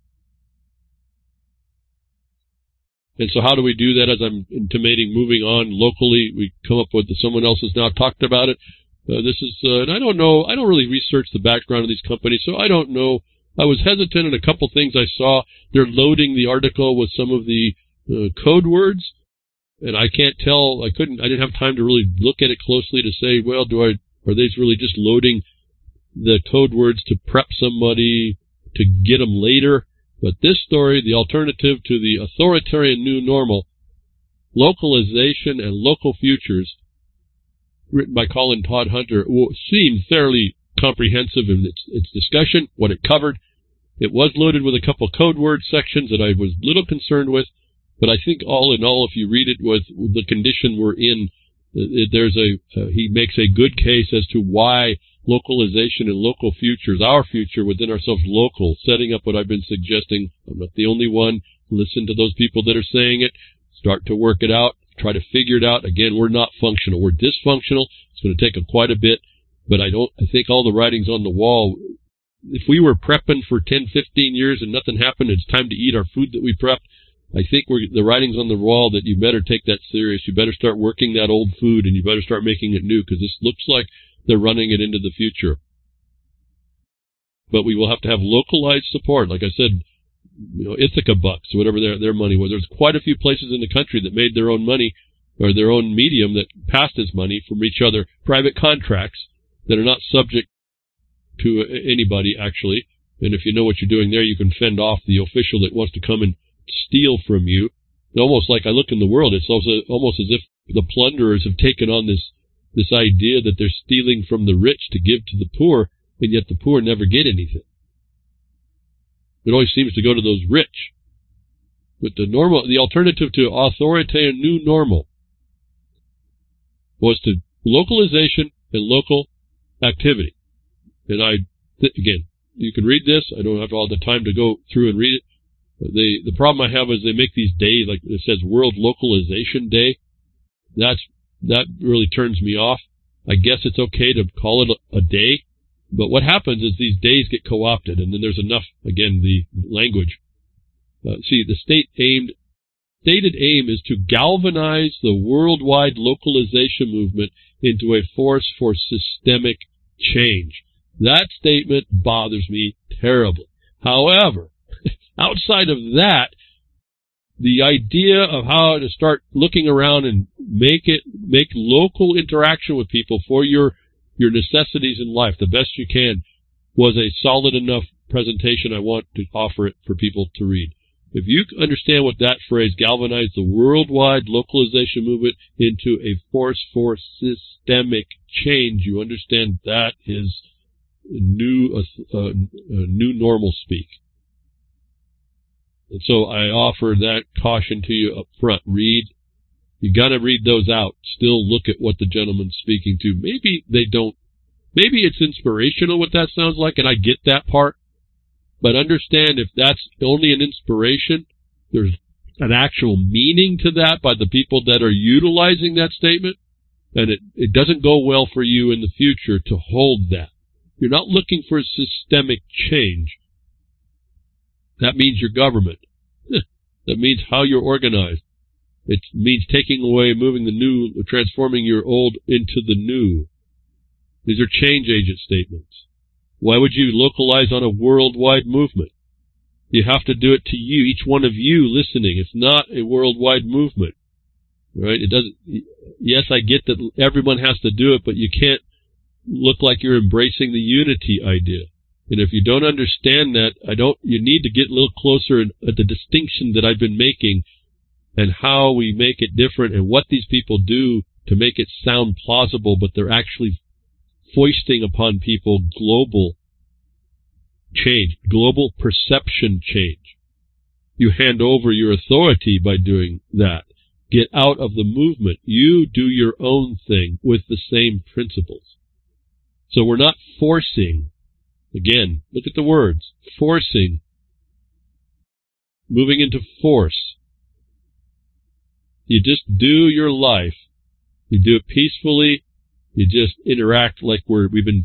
And so how do we do that? As I'm intimating, moving on locally, we come up with, someone else has now talked about it. Uh, this is, uh, and I don't know, I don't really research the background of these companies, so I don't know. I was hesitant in a couple things I saw. They're loading the article with some of the uh, code words, and I can't tell, I couldn't, I didn't have time to really look at it closely to say, well, do I, are they really just loading the code words to prep somebody to get them later? But this story, the alternative to the authoritarian new normal, localization and local futures, written by Colin Todd Hunter, seemed fairly comprehensive in its, its discussion, what it covered. It was loaded with a couple code word sections that I was a little concerned with, but I think all in all, if you read it with the condition we're in, it, there's a uh, he makes a good case as to why localization and local futures, our future within ourselves, local, setting up what I've been suggesting. I'm not the only one. Listen to those people that are saying it. Start to work it out. Try to figure it out. Again, we're not functional. We're dysfunctional. It's going to take a, quite a bit, but I don't. I think all the writing's on the wall. If we were prepping for ten, fifteen years and nothing happened, it's time to eat our food that we prepped. I think we're, the writing's on the wall that you better take that serious. You better start working that old food, and you better start making it new, because this looks like they're running it into the future. But we will have to have localized support. Like I said, you know, Ithaca bucks, whatever their their money was. There's quite a few places in the country that made their own money, or their own medium that passed as money from each other, private contracts that are not subject to anybody, actually. And if you know what you're doing there, you can fend off the official that wants to come and steal from you. And almost like I look in the world, it's also almost as if the plunderers have taken on this this idea that they're stealing from the rich to give to the poor, and yet the poor never get anything. It always seems to go to those rich. But the normal, the alternative to authoritarian new normal was to localization and local activity. And I, again, you can read this. I don't have all the time to go through and read it. They, the problem I have is they make these days, like it says World Localization Day. That's, that really turns me off. I guess it's okay to call it a, a day, but what happens is these days get co-opted, and then there's enough, again, the language. Uh, see, the state aimed, stated aim is to galvanize the worldwide localization movement into a force for systemic change. That statement bothers me terribly. However, outside of that, the idea of how to start looking around and make it, make local interaction with people for your, your necessities in life the best you can was a solid enough presentation. I want to offer it for people to read. If you understand what that phrase, galvanize the worldwide localization movement into a force for systemic change, you understand that is new, uh, uh, new normal speak. And so I offer that caution to you up front. Read. You got to read those out. Still look at what the gentleman's speaking to. Maybe they don't. Maybe it's inspirational what that sounds like, and I get that part. But understand, if that's only an inspiration, there's an actual meaning to that by the people that are utilizing that statement, and it, it doesn't go well for you in the future to hold that. You're not looking for systemic change. That means your government. That means how you're organized. It means taking away, moving the new, transforming your old into the new. These are change agent statements. Why would you localize on a worldwide movement? You have to do it to you, each one of you listening. It's not a worldwide movement, right? It doesn't. Yes, I get that everyone has to do it, but you can't look like you're embracing the unity idea. And if you don't understand that, I don't, you need to get a little closer at the distinction that I've been making and how we make it different and what these people do to make it sound plausible, but they're actually foisting upon people global change, global perception change. You hand over your authority by doing that. Get out of the movement. You do your own thing with the same principles. So we're not forcing. Again, look at the words. Forcing. Moving into force. You just do your life. You do it peacefully. You just interact like we're, we've been kind of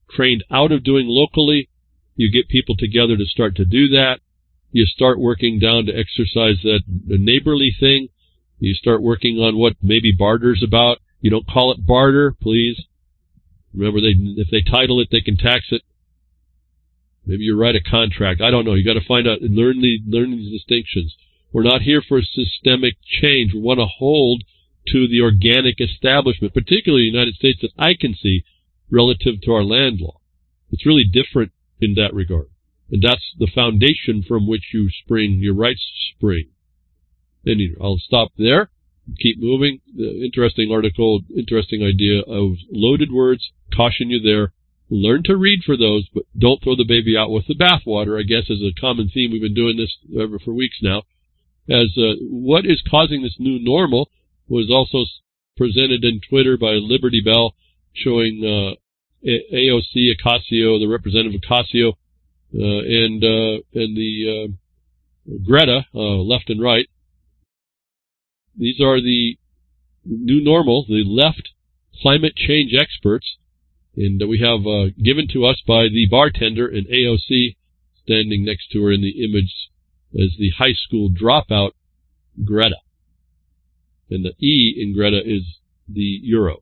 trained out of doing locally. You get people together to start to do that. You start working down to exercise that neighborly thing. You start working on what maybe barter's about. You don't call it barter, please. Remember, they if they title it, they can tax it. Maybe you write a contract. I don't know. You got to find out and learn the learn these distinctions. We're not here for systemic change. We want to hold to the organic establishment, particularly the United States, that I can see relative to our land law. It's really different in that regard. And that's the foundation from which you spring, your rights spring. Anyway, I'll stop there. Keep moving. The interesting article, interesting idea of loaded words. Caution you there. Learn to read for those, but don't throw the baby out with the bathwater, I guess, is a common theme. We've been doing this for weeks now. As uh, what is causing this new normal was also presented in Twitter by Liberty Bell, showing uh, A O C, Ocasio, the representative Ocasio, uh, and uh, and the uh, Greta, uh, left and right. These are the new normal, the left climate change experts, and we have uh, given to us by the bartender in A O C, standing next to her in the image as the high school dropout, Greta. And the E in Greta is the euro,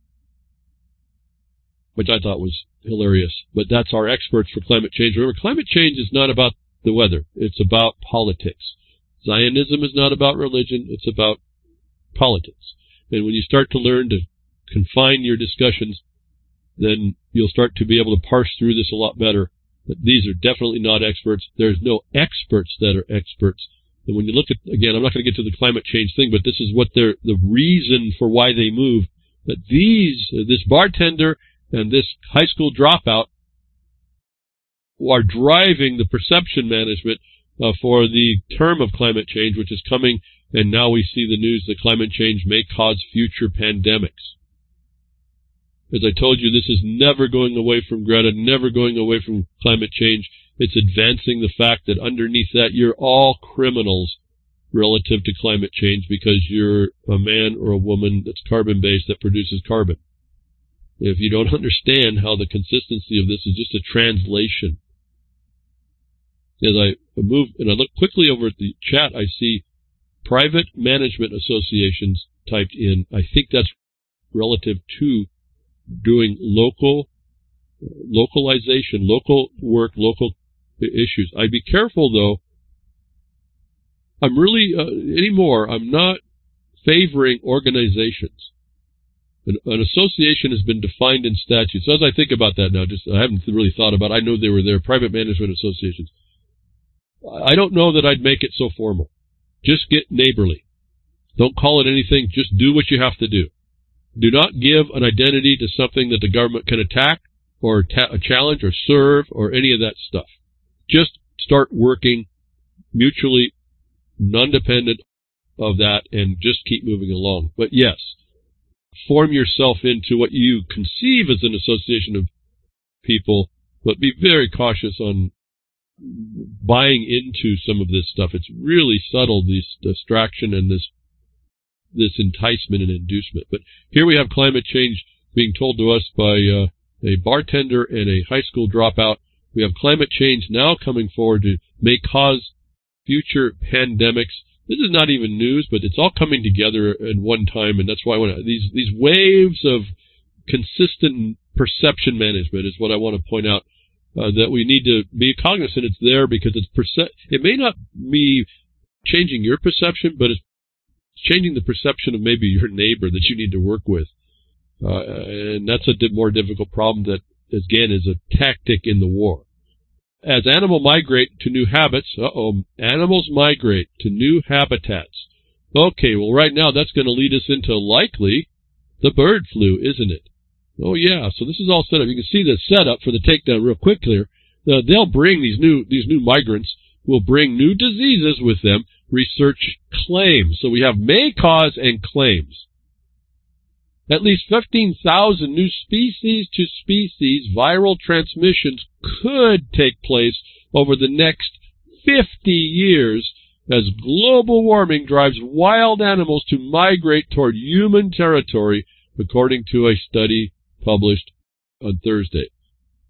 which I thought was hilarious. But that's our experts for climate change. Remember, climate change is not about the weather. It's about politics. Zionism is not about religion. It's about politics. And when you start to learn to confine your discussions, then you'll start to be able to parse through this a lot better. But these are definitely not experts. There's no experts that are experts. And when you look at, again, I'm not going to get to the climate change thing, but this is what they're, the reason for why they move. That these, this bartender and this high school dropout are driving the perception management uh, for the term of climate change, which is coming. And now we see the news that climate change may cause future pandemics. As I told you, this is never going away from Greta, never going away from climate change. It's advancing the fact that underneath that you're all criminals relative to climate change because you're a man or a woman that's carbon-based that produces carbon. If you don't understand how the consistency of this is just a translation. As I move and I look quickly over at the chat, I see private management associations typed in. I think that's relative to doing local localization, local work, local issues. I'd be careful, though. I'm really, uh, anymore, I'm not favoring organizations. An, an association has been defined in statute. So as I think about that now, just I haven't really thought about it. I know they were there, private management associations. I don't know that I'd make it so formal. Just get neighborly. Don't call it anything. Just do what you have to do. Do not give an identity to something that the government can attack or ta- challenge or serve or any of that stuff. Just start working mutually non-dependent of that and just keep moving along. But yes, form yourself into what you conceive as an association of people, but be very cautious on buying into some of this stuff. It's really subtle, this distraction and this this enticement and inducement. But here we have climate change being told to us by uh, a bartender and a high school dropout. We have climate change now coming forward to may cause future pandemics. This is not even news, but it's all coming together at one time, and that's why I want to, these these waves of consistent perception management is what I want to point out. Uh, that we need to be cognizant it's there because it's perce- it may not be changing your perception, but it's changing the perception of maybe your neighbor that you need to work with. Uh, and that's a more difficult problem that, again, is a tactic in the war. As animals migrate to new habits, uh-oh, animals migrate to new habitats. Okay, well, right now that's going to lead us into likely the bird flu, isn't it? Oh, yeah, so this is all set up. You can see the setup for the takedown real quick here. Uh, they'll bring these new these new migrants, will bring new diseases with them, research claims. So we have may cause and claims. At least fifteen thousand new species-to-species viral transmissions could take place over the next fifty years as global warming drives wild animals to migrate toward human territory, according to a study published on Thursday.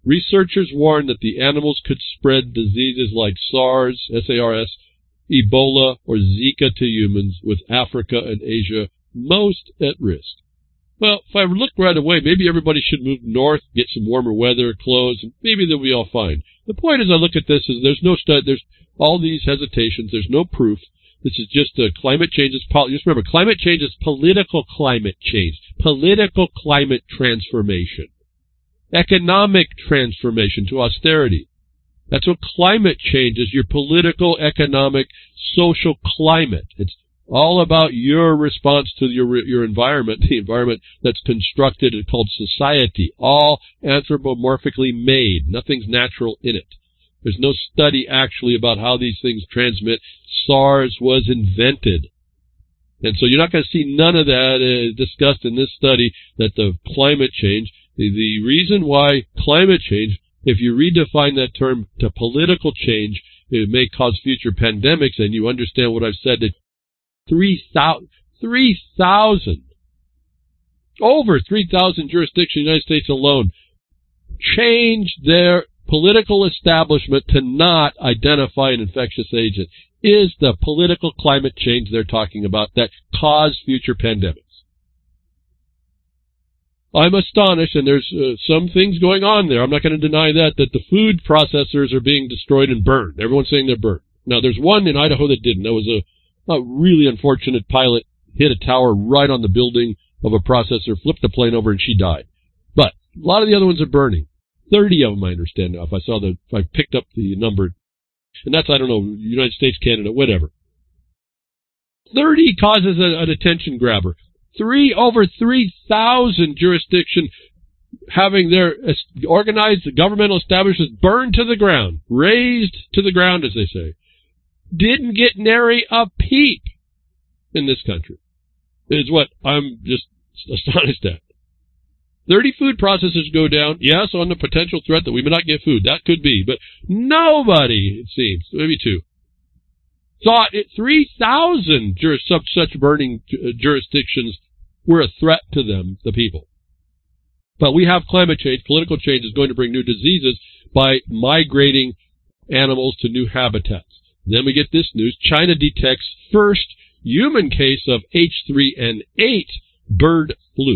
Researchers warn that the animals could spread diseases like SARS, S A R S, Ebola, or Zika to humans, with Africa and Asia most at risk. Well, if I look right away, maybe everybody should move north, get some warmer weather, clothes, and maybe they'll be all fine. The point as I look at this is there's no study, there's all these hesitations, there's no proof. This is just a climate change. Is pol- just remember, climate change is political climate change, political climate transformation, economic transformation to austerity. That's what climate change is, your political, economic, social climate. It's all about your response to your your environment, the environment that's constructed and called society, all anthropomorphically made. Nothing's natural in it. There's no study actually about how these things transmit. SARS was invented. And so you're not going to see none of that uh, discussed in this study, that the climate change, the, the reason why climate change, if you redefine that term to political change, it may cause future pandemics, and you understand what I've said, that three thousand, three thousand, over three thousand jurisdictions in the United States alone changed their political establishment to not identify an infectious agent. Is the political climate change they're talking about that caused future pandemics. I'm astonished, and there's uh, some things going on there. I'm not going to deny that, that the food processors are being destroyed and burned. Everyone's saying they're burned. Now, there's one in Idaho that didn't. That was a, a really unfortunate pilot, hit a tower right on the building of a processor, flipped the plane over, and she died. But a lot of the other ones are burning. thirty of them, I understand now, if I saw the, if I picked up the number. And that's, I don't know, United States, Canada, whatever. thirty causes a, an attention grabber. Three, over three thousand jurisdictions having their organized governmental establishments burned to the ground, razed to the ground, as they say. Didn't get nary a peep in this country. Is what I'm just astonished at. thirty food processors go down, yes, on the potential threat that we may not get food. That could be, but nobody, it seems, maybe two, thought it, three thousand juris, such, such burning jurisdictions were a threat to them, the people. But we have climate change. Political change is going to bring new diseases by migrating animals to new habitats. Then we get this news. China detects first human case of H three N eight bird flu.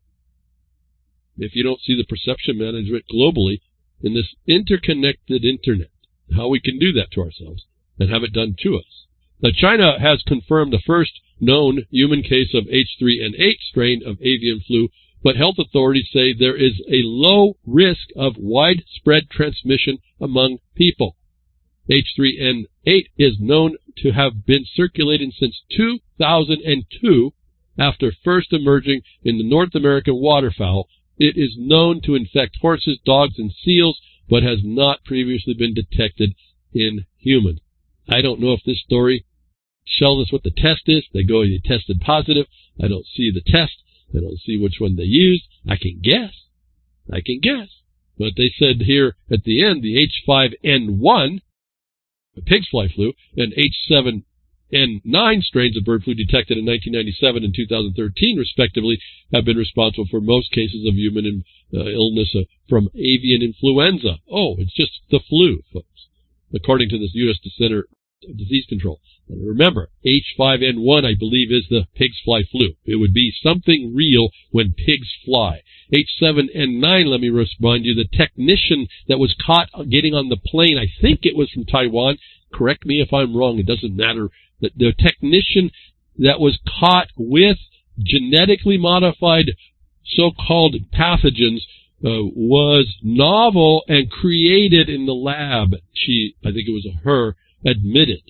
If you don't see the perception management globally in this interconnected internet, how we can do that to ourselves and have it done to us. Now, China has confirmed the first known human case of H three N eight strain of avian flu, but health authorities say there is a low risk of widespread transmission among people. H three N eight is known to have been circulating since two thousand two after first emerging in the North American waterfowl. It is known to infect horses, dogs, and seals, but has not previously been detected in humans. I don't know if this story tells us what the test is. They go, they tested positive. I don't see the test. I don't see which one they used. I can guess. I can guess. But they said here at the end, the H five N one, the pig's fly flu, and H seven N nine strains of bird flu detected in nineteen ninety-seven and two thousand thirteen, respectively, have been responsible for most cases of human in, uh, illness uh, from avian influenza. Oh, it's just the flu, folks, according to this U S Center of Disease Control. And remember, H five N one, I believe, is the pig's fly flu. It would be something real when pigs fly. H seven N nine, let me remind you, the technician that was caught getting on the plane, I think it was from Taiwan. Correct me if I'm wrong. It doesn't matter. The, the technician that was caught with genetically modified so-called pathogens uh, was novel and created in the lab. She, I think it was a her, admitted.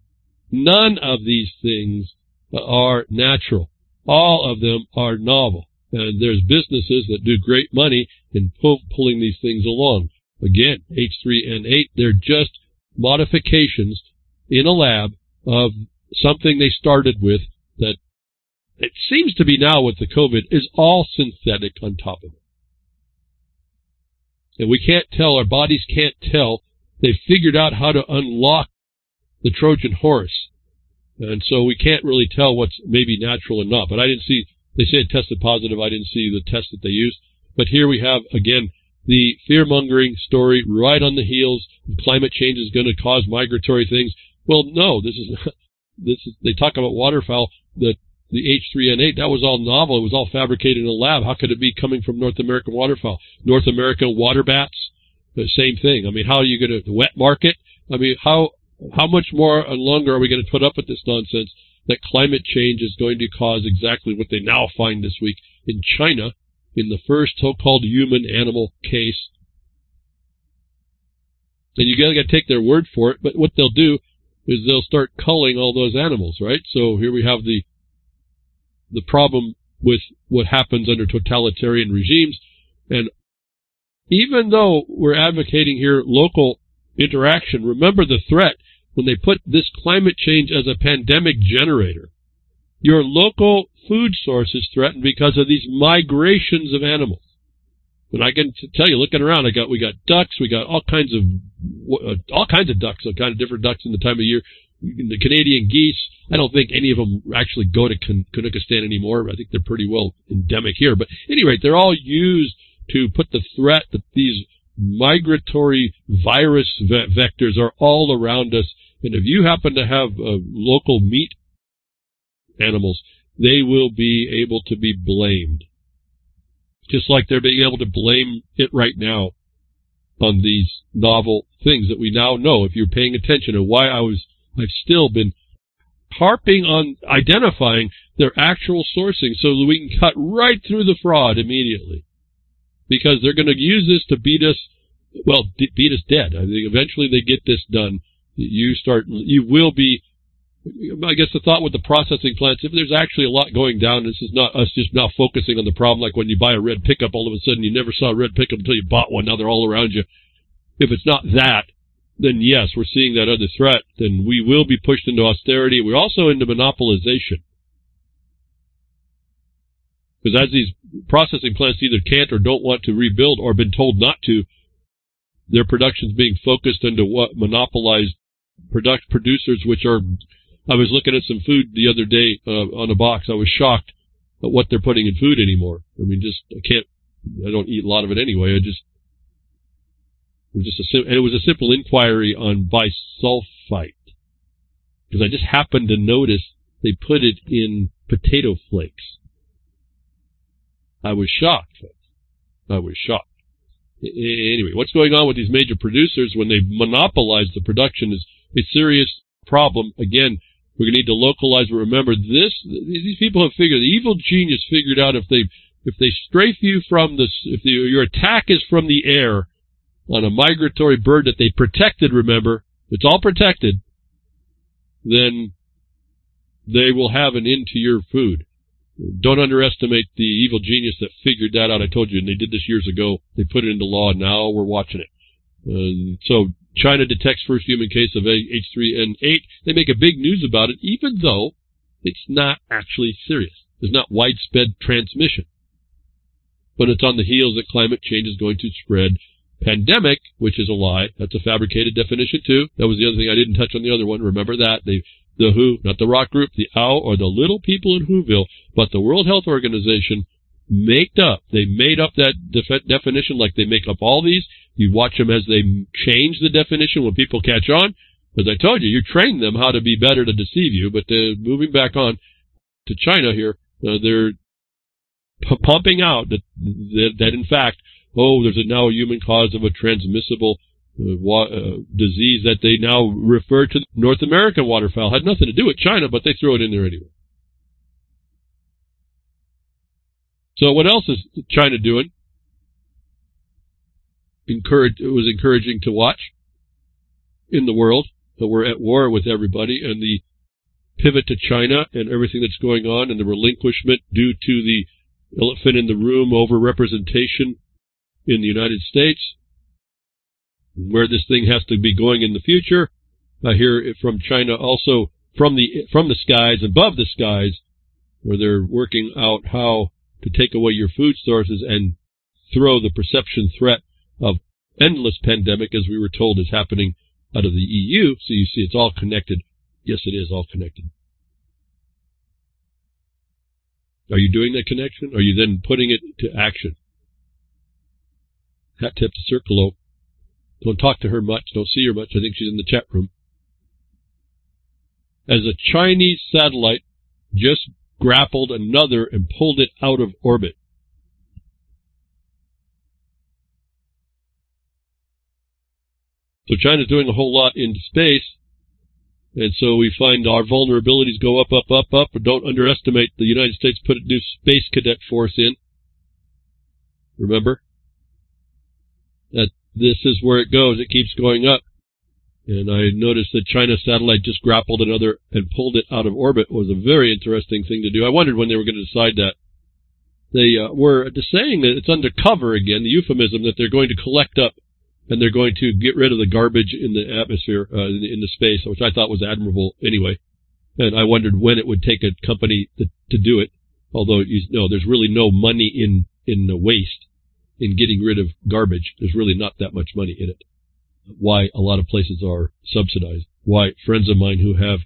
None of these things are natural. All of them are novel. And there's businesses that do great money in pull, pulling these things along. Again, H three N eight, they're just modifications in a lab of something they started with that it seems to be now with the COVID is all synthetic on top of it. And we can't tell, our bodies can't tell. They've figured out how to unlock the Trojan horse. And so we can't really tell what's maybe natural or not. But I didn't see, they say it tested positive. I didn't see the test that they used. But here we have, again, the fear-mongering story right on the heels. Climate change is going to cause migratory things. Well, no, this is, this is, they talk about waterfowl, the, the H three N eight, that was all novel. It was all fabricated in a lab. How could it be coming from North American waterfowl? North American water bats, the same thing. I mean, how are you going to wet market? I mean, how, how much more and longer are we going to put up with this nonsense that climate change is going to cause exactly what they now find this week in China in the first so-called human-animal case? And you got to take their word for it, but what they'll do is they'll start culling all those animals, right? So here we have the the problem with what happens under totalitarian regimes. And even though we're advocating here local interaction, remember the threat when they put this climate change as a pandemic generator. Your local food source is threatened because of these migrations of animals. And I can tell you, looking around, I got we got ducks, we got all kinds of uh, all kinds of ducks, all kind of different ducks in the time of year. The Canadian geese, I don't think any of them actually go to Kyrgyzstan anymore. I think they're pretty well endemic here. But at any rate, they're all used to put the threat that these migratory virus ve- vectors are all around us. And if you happen to have uh, local meat animals, they will be able to be blamed. Just like they're being able to blame it right now on these novel things that we now know. If you're paying attention to why I was, I've still been harping on identifying their actual sourcing so that we can cut right through the fraud immediately. Because they're going to use this to beat us, well, d- beat us dead. I think eventually they get this done. You start, you will be, I guess the thought with the processing plants, if there's actually a lot going down, this is not us just now focusing on the problem like when you buy a red pickup, all of a sudden you never saw a red pickup until you bought one, now they're all around you. If it's not that, then yes, we're seeing that other threat, then we will be pushed into austerity. We're also into monopolization. Because as these processing plants either can't or don't want to rebuild or been told not to, their production's being focused into what monopolized product producers, which are, I was looking at some food the other day uh, on a box. I was shocked at what they're putting in food anymore. I mean, just, I can't, I don't eat a lot of it anyway. I just, it was just a, and it was a simple inquiry on bisulfite. Because I just happened to notice they put it in potato flakes. I was shocked. I was shocked. Anyway, what's going on with these major producers when they monopolize the production is a serious problem. Again, we're going to need to localize, but remember this, these people have figured, the evil genius figured out if they, if they strafe you from the, if the, your attack is from the air on a migratory bird that they protected, remember, it's all protected, then they will have an end to your food. Don't underestimate the evil genius that figured that out. I told you, and they did this years ago. They put it into law, and now we're watching it. Uh, so China detects first human case of H three N eight. They make a big news about it, even though it's not actually serious. There's not widespread transmission. But it's on the heels that climate change is going to spread. Pandemic, which is a lie. That's a fabricated definition, too. That was the other thing. I didn't touch on the other one. Remember that. They The W H O, not the rock group, the owl, or the little people in Whoville, but the World Health Organization made up. They made up that def- definition like they make up all these. You watch them as they change the definition when people catch on. As I told you, you train them how to be better to deceive you. But uh, moving back on to China here, uh, they're p- pumping out that, that, that, in fact, oh, there's a now a human cause of a transmissible Uh, wa- uh, disease that they now refer to North American waterfowl. Had nothing to do with China, but they throw it in there anyway. So what else is China doing? Encourage, it was encouraging to watch in the world that we're at war with everybody, and the pivot to China and everything that's going on and the relinquishment due to the elephant in the room over representation in the United States, where this thing has to be going in the future. I hear it from China also from the from the skies, above the skies, where they're working out how to take away your food sources and throw the perception threat of endless pandemic, as we were told is happening out of the E U. So you see it's all connected. Yes, it is all connected. Are you doing that connection? Are you then putting it to action? Hat tip to Circolo. Don't talk to her much. Don't see her much. I think she's in the chat room. As a Chinese satellite just grappled another and pulled it out of orbit. So China's doing a whole lot in space, and so we find our vulnerabilities go up, up, up, up, but don't underestimate the United States put a new space cadet force in. Remember? That this is where it goes. It keeps going up. And I noticed that China's satellite just grappled another and pulled it out of orbit. It was a very interesting thing to do. I wondered when they were going to decide that. They uh, were saying that it's undercover again, the euphemism that they're going to collect up and they're going to get rid of the garbage in the atmosphere, uh, in, in the space, which I thought was admirable anyway. And I wondered when it would take a company to, to do it. Although, you know, there's really no money in, in the waste, in getting rid of garbage. There's really not that much money in it. Why a lot of places are subsidized. Why friends of mine who have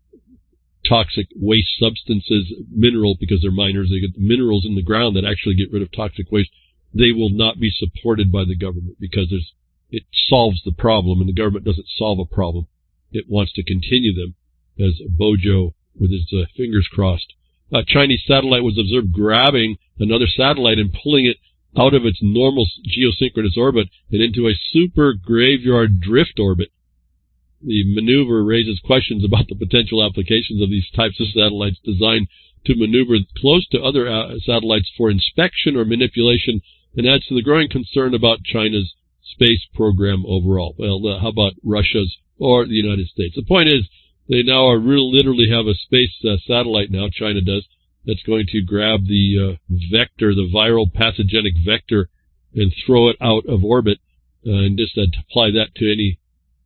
toxic waste substances, mineral, because they're miners, they get minerals in the ground that actually get rid of toxic waste, they will not be supported by the government because there's, it solves the problem, and the government doesn't solve a problem. It wants to continue them, as Bojo, with his uh, fingers crossed. A Chinese satellite was observed grabbing another satellite and pulling it out of its normal geosynchronous orbit and into a super graveyard drift orbit. The maneuver raises questions about the potential applications of these types of satellites designed to maneuver close to other uh, satellites for inspection or manipulation, and adds to the growing concern about China's space program overall. Well, uh, how about Russia's or the United States? The point is, they now are real, literally have a space uh, satellite now, China does, that's going to grab the uh, vector, the viral pathogenic vector, and throw it out of orbit, uh, and just uh, apply that to any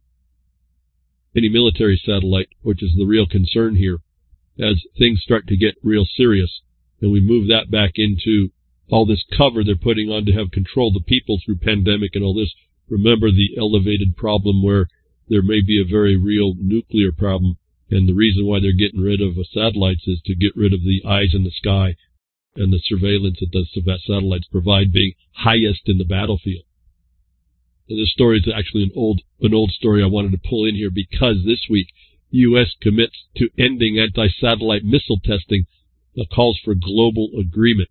any military satellite, which is the real concern here, as things start to get real serious, and we move that back into all this cover they're putting on to have control the people through pandemic and all this. Remember the elevated problem where there may be a very real nuclear problem, and the reason why they're getting rid of uh, satellites is to get rid of the eyes in the sky and the surveillance that the satellites provide being highest in the battlefield. And this story is actually an old an old story I wanted to pull in here because this week U S commits to ending anti-satellite missile testing that calls for global agreement.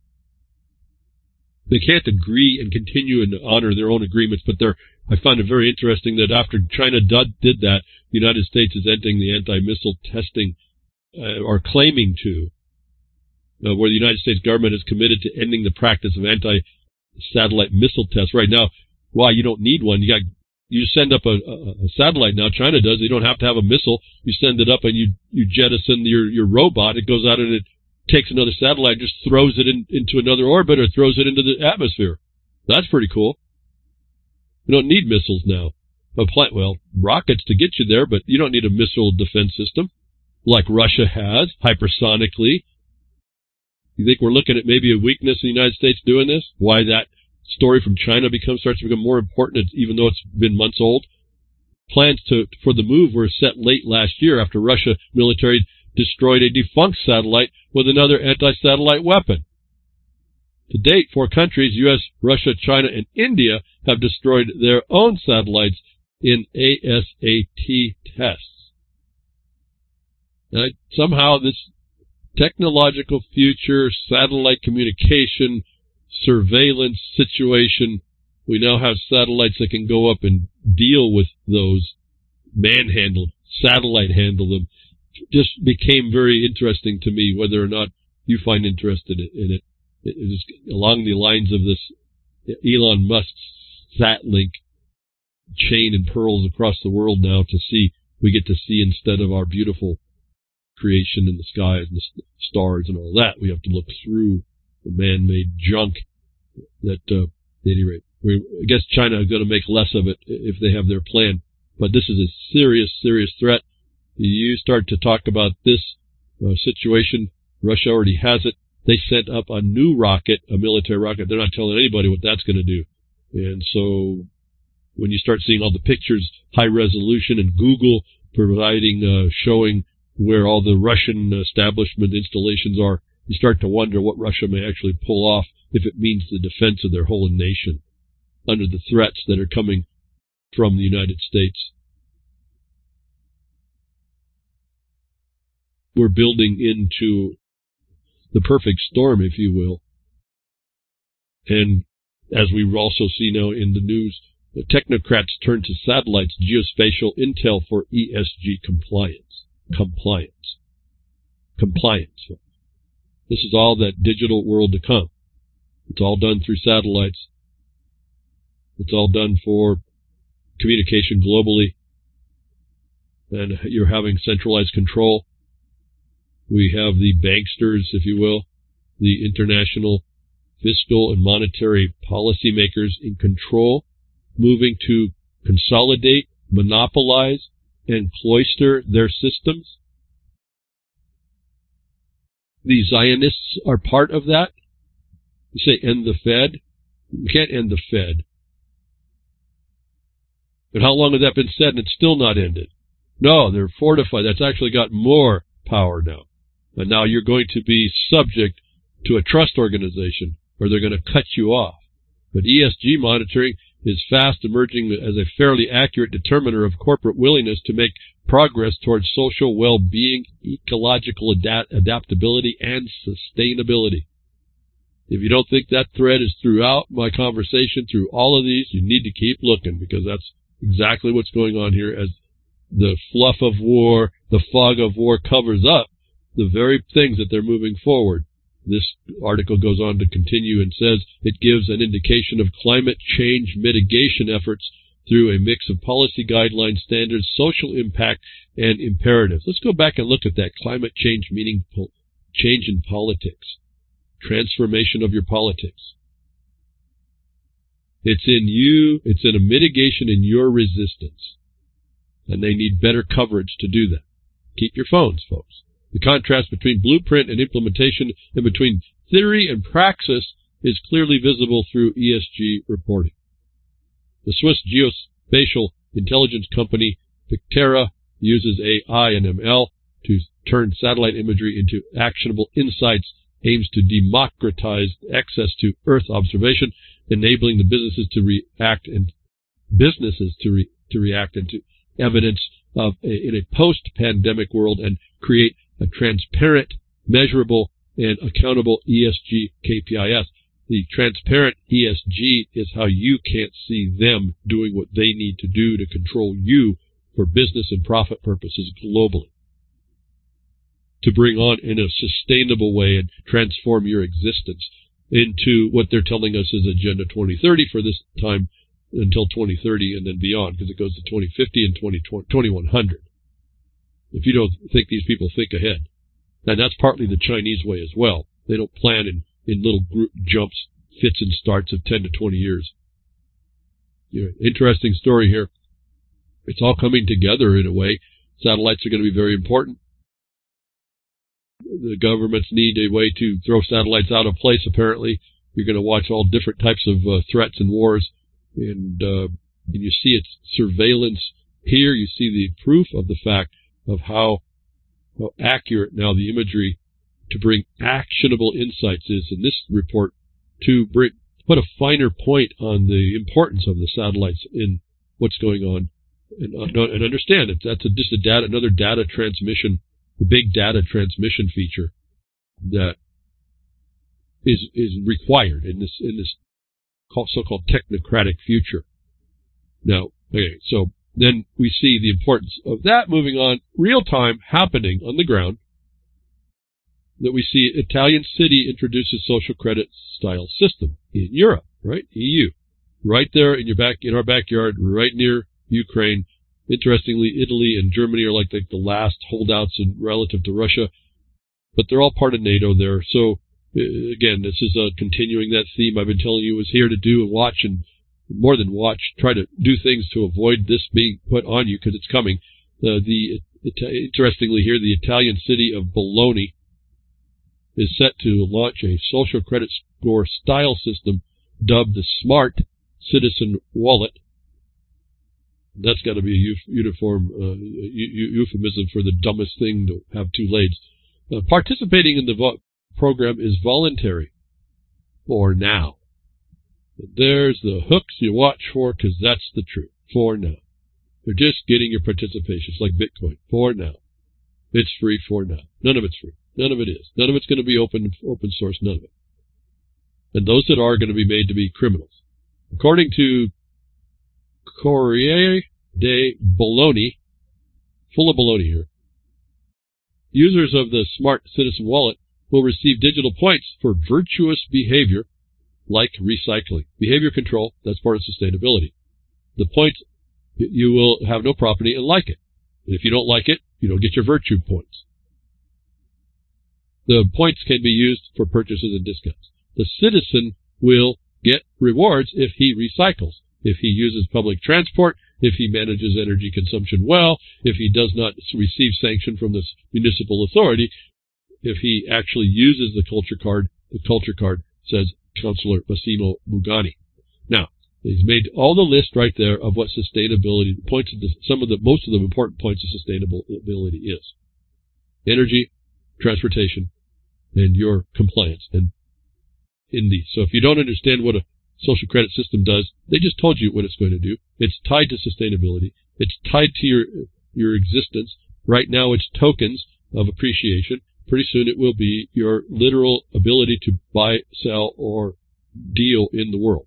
They can't agree and continue and honor their own agreements, but they're, I find it very interesting that after China did, did that, the United States is ending the anti-missile testing, uh, or claiming to, uh, where the United States government is committed to ending the practice of anti-satellite missile tests. Right now, why, you don't need one. You got, you send up a, a, a satellite now. China does. You don't have to have a missile. You send it up and you, you jettison your, your robot. It goes out and it takes another satellite, just throws it in, into another orbit or throws it into the atmosphere. That's pretty cool. You don't need missiles now. Well, rockets to get you there, but you don't need a missile defense system like Russia has, hypersonically. You think we're looking at maybe a weakness in the United States doing this? Why that story from China becomes starts to become more important, even though it's been months old? Plans to for the move were set late last year after Russia military destroyed a defunct satellite with another anti-satellite weapon. To date, four countries, U S, Russia, China, and India, have destroyed their own satellites in A S A T tests. Now, somehow this technological future, satellite communication, surveillance situation, we now have satellites that can go up and deal with those, manhandle, satellite handle them. Just became very interesting to me, whether or not you find interested in it. It is along the lines of this Elon Musk's Satlink chain and pearls across the world now to see, we get to see instead of our beautiful creation in the skies and the stars and all that, we have to look through the man-made junk that, uh, at any rate, we, I guess China is going to make less of it if they have their plan. But this is a serious, serious threat. You start to talk about this uh, situation, Russia already has it. They sent up a new rocket, a military rocket. They're not telling anybody what that's going to do. And so when you start seeing all the pictures, high resolution, and Google providing, uh, showing where all the Russian establishment installations are, you start to wonder what Russia may actually pull off if it means the defense of their whole nation. under the threats that are coming from the United States. We're building into the perfect storm, if you will. And as we also see now in the news, the technocrats turn to satellites, geospatial intel for E S G compliance. Compliance. Compliance. This is all that digital world to come. It's all done through satellites. It's all done for communication globally. And you're having centralized control. We have the banksters, if you will, the international fiscal and monetary policymakers in control, moving to consolidate, monopolize, and cloister their systems. The Zionists are part of that. You say, end the Fed? You can't end the Fed. But how long has that been said and it's still not ended? No, they're fortified. That's actually got more power now. And now you're going to be subject to a trust organization, or they're going to cut you off. But E S G monitoring is fast emerging as a fairly accurate determiner of corporate willingness to make progress towards social well-being, ecological adapt adaptability, and sustainability. If you don't think that thread is throughout my conversation, through all of these, you need to keep looking, because that's exactly what's going on here as the fluff of war, the fog of war covers up the very things that they're moving forward. This article goes on to continue and says it gives an indication of climate change mitigation efforts through a mix of policy guidelines, standards, social impact, and imperatives. Let's go back and look at that. Climate change meaning po- change in politics, transformation of your politics. It's in you, it's in a mitigation in your resistance. And they need better coverage to do that. Keep your phones, folks. The contrast between blueprint and implementation and between theory and praxis is clearly visible through E S G reporting. The Swiss geospatial intelligence company Pictera uses A I and M L to turn satellite imagery into actionable insights, aims to democratize access to Earth observation, enabling the businesses to react and businesses to re, to react into evidence of a, in a post-pandemic world and create a transparent, measurable, and accountable E S G K P I S. The transparent E S G is how you can't see them doing what they need to do to control you for business and profit purposes globally, to bring on in a sustainable way and transform your existence into what they're telling us is Agenda twenty thirty for this time until twenty thirty and then beyond, because it goes to twenty fifty and twenty-one hundred. If you don't think these people think ahead. And that's partly the Chinese way as well. They don't plan in, in little group jumps, fits and starts of ten to twenty years. You know, interesting story here. It's all coming together in a way. Satellites are going to be very important. The governments need a way to throw satellites out of place, apparently. You're going to watch all different types of uh, threats and wars. And, uh, and you see its surveillance here. You see the proof of the fact of how, how accurate now the imagery to bring actionable insights is in this report, to bring, put a finer point on the importance of the satellites in what's going on, and, uh, and understand it. That's a, just a data, another data transmission, the big data transmission feature that is is required in this in this so-called technocratic future. Now, okay, so then we see the importance of that moving on, real time happening on the ground, that we see Italian city introduces social credit style system in Europe, right? E U. Right there in your back, in our backyard, right near Ukraine. Interestingly, Italy and Germany are like the, the last holdouts in relative to Russia, but they're all part of NATO there. So again, this is uh, continuing that theme I've been telling you was here to do and watch, and more than watch, try to do things to avoid this being put on you, because it's coming. Uh, the it, interestingly here, the Italian city of Bologna is set to launch a social credit score style system dubbed the Smart Citizen Wallet. That's got to be a uniform uh, euphemism for the dumbest thing to have two legs. Uh, participating in the vo- program is voluntary for now. there's the hooks you watch for, because that's the truth for now. They're just getting your participation. It's like Bitcoin for now. It's free for now. None of it's free. None of it is. None of it's going to be open open source. None of it. And those that are going to be made to be criminals. According to Corriere dei Bologna, full of baloney here, users of the Smart Citizen Wallet will receive digital points for virtuous behavior like recycling. Behavior control, that's part of sustainability. The points, you will have no property and like it. And if you don't like it, you don't get your virtue points. The points can be used for purchases and discounts. The citizen will get rewards if he recycles, if he uses public transport, if he manages energy consumption well, if he does not receive sanction from the municipal authority, if he actually uses the culture card. The culture card, says Councillor Massimo Mugani. Now, he's made all the list right there of what sustainability points of the, some of the most of the important points of sustainability is: energy, transportation, and your compliance. And in these, so if you don't understand what a social credit system does, they just told you what it's going to do. It's tied to sustainability. It's tied to your your existence. Right now, it's tokens of appreciation. Pretty soon, it will be your literal ability to buy, sell, or deal in the world.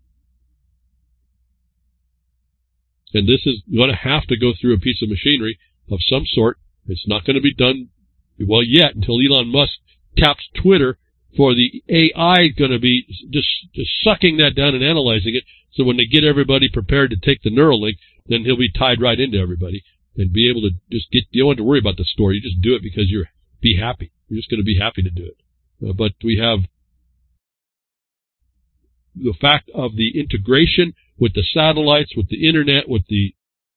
And this is going to have to go through a piece of machinery of some sort. It's not going to be done well yet until Elon Musk taps Twitter for the A I going to be just, just sucking that down and analyzing it. So when they get everybody prepared to take the Neuralink, then he'll be tied right into everybody and be able to just get, you don't have to worry about the story. You just do it because you're, be happy. You're just going to be happy to do it. Uh, but we have the fact of the integration with the satellites, with the internet, with the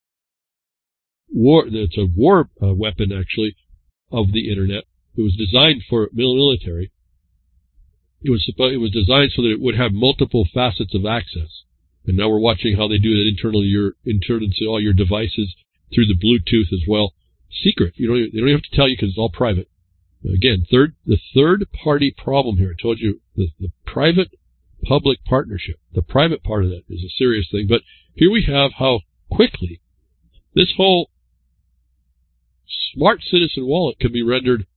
war. It's a war uh, weapon, actually, of the internet. It was designed for military. It was supposed, it was designed so that it would have multiple facets of access. And now we're watching how they do that internally, your internally to all your devices through the Bluetooth as well. Secret. You don't even, they don't even have to tell you because it's all private. Again, third, the third party problem here. I told you the, the private public partnership. The private part of that is a serious thing. But here we have how quickly this whole Smart Citizen Wallet can be rendered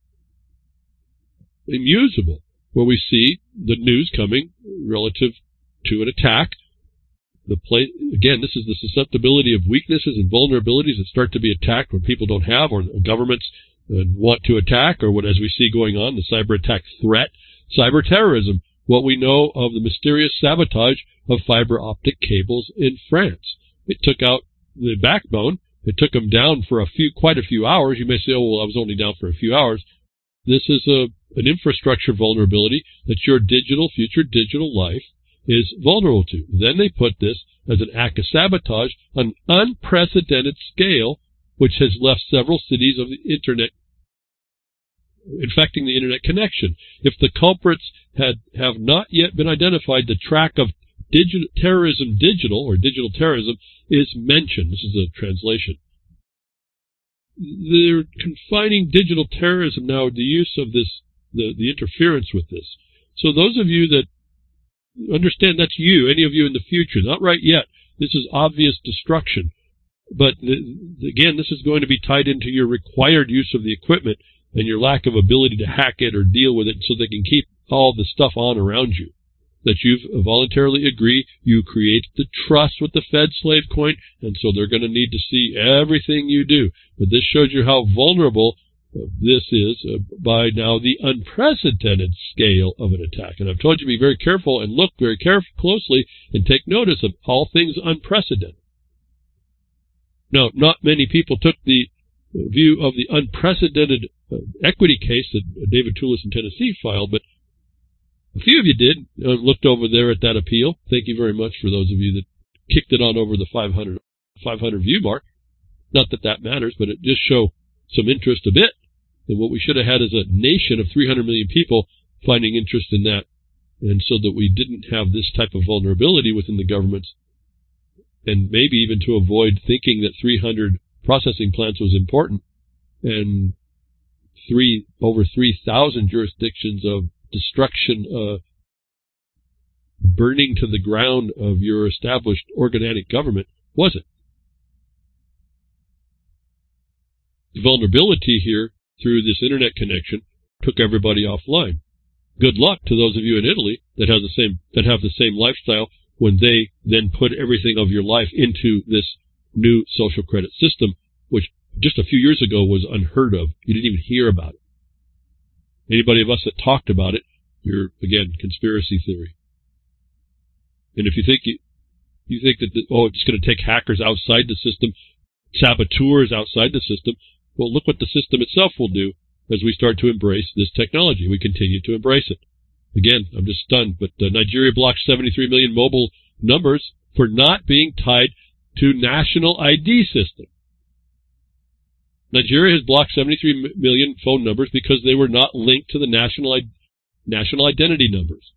immutable, where we see the news coming relative to an attack. The play, again, this is the susceptibility of weaknesses and vulnerabilities that start to be attacked when people don't have, or governments uh, want to attack, or what, as we see going on, the cyber attack threat, cyber terrorism, what we know of the mysterious sabotage of fiber optic cables in France. It took out the backbone. It took them down for a few, quite a few hours. You may say, oh, well, I was only down for a few hours. This is a, an infrastructure vulnerability that your digital, future digital life is vulnerable to. Then they put this as an act of sabotage on an unprecedented scale, which has left several cities of the internet infecting the internet connection. If the culprits had have not yet been identified, the track of digital terrorism, digital or digital terrorism, is mentioned. This is a translation. They're confining digital terrorism now, the use of this, the, the interference with this. So those of you that understand, that's you, any of you in the future, not right yet. This is obvious destruction. But the, again, this is going to be tied into your required use of the equipment and your lack of ability to hack it or deal with it so they can keep all the stuff on around you. That you've voluntarily agreed, you create the trust with the Fed slave coin, and so they're going to need to see everything you do. But this shows you how vulnerable this is uh, by now the unprecedented scale of an attack. And I've told you to be very careful and look very careful, closely and take notice of all things unprecedented. Now, not many people took the view of the unprecedented uh, equity case that David Toulis in Tennessee filed, but a few of you did. I looked over there at that appeal. Thank you very much for those of you that kicked it on over the five hundred, five hundred view mark. Not that that matters, but it just show some interest a bit. And what we should have had is a nation of three hundred million people finding interest in that. And so that we didn't have this type of vulnerability within the governments. And maybe even to avoid thinking that three hundred processing plants was important. And three, over three thousand jurisdictions of destruction, uh, burning to the ground of your established organic government, was it? The vulnerability here through this internet connection took everybody offline. Good luck to those of you in Italy that have the same that have the same lifestyle when they then put everything of your life into this new social credit system, which just a few years ago was unheard of. You didn't even hear about it. Anybody of us that talked about it, you're, again, conspiracy theory. And if you think you, you think that, the, oh, it's going to take hackers outside the system, saboteurs outside the system, well, look what the system itself will do as we start to embrace this technology. We continue to embrace it. Again, I'm just stunned, but uh, Nigeria blocked seventy-three million mobile numbers for not being tied to national I D system. Nigeria has blocked seventy-three million phone numbers because they were not linked to the national I- national identity numbers.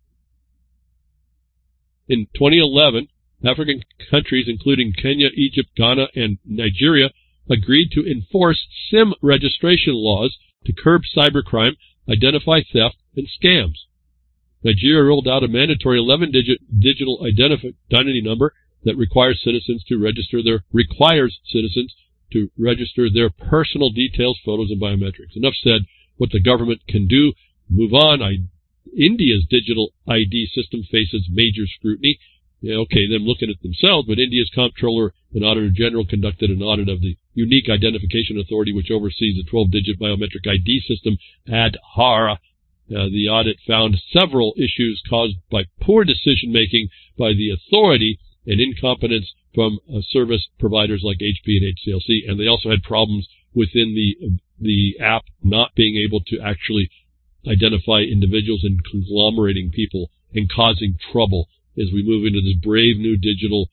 In twenty eleven, African countries, including Kenya, Egypt, Ghana, and Nigeria, agreed to enforce SIM registration laws to curb cybercrime, identify theft, and scams. Nigeria rolled out a mandatory eleven-digit digital identity number that requires citizens to register their requires citizens to register their personal details, photos, and biometrics. Enough said. What the government can do. Move on. I, India's digital I D system faces major scrutiny. Yeah, okay, them looking at themselves, but India's Comptroller and Auditor General conducted an audit of the Unique Identification Authority, which oversees the twelve-digit biometric I D system, Aadhaar. Uh, the audit found several issues caused by poor decision-making by the authority and incompetence from uh, service providers like H P and H C L C, and they also had problems within the the app not being able to actually identify individuals and conglomerating people and causing trouble as we move into this brave new digital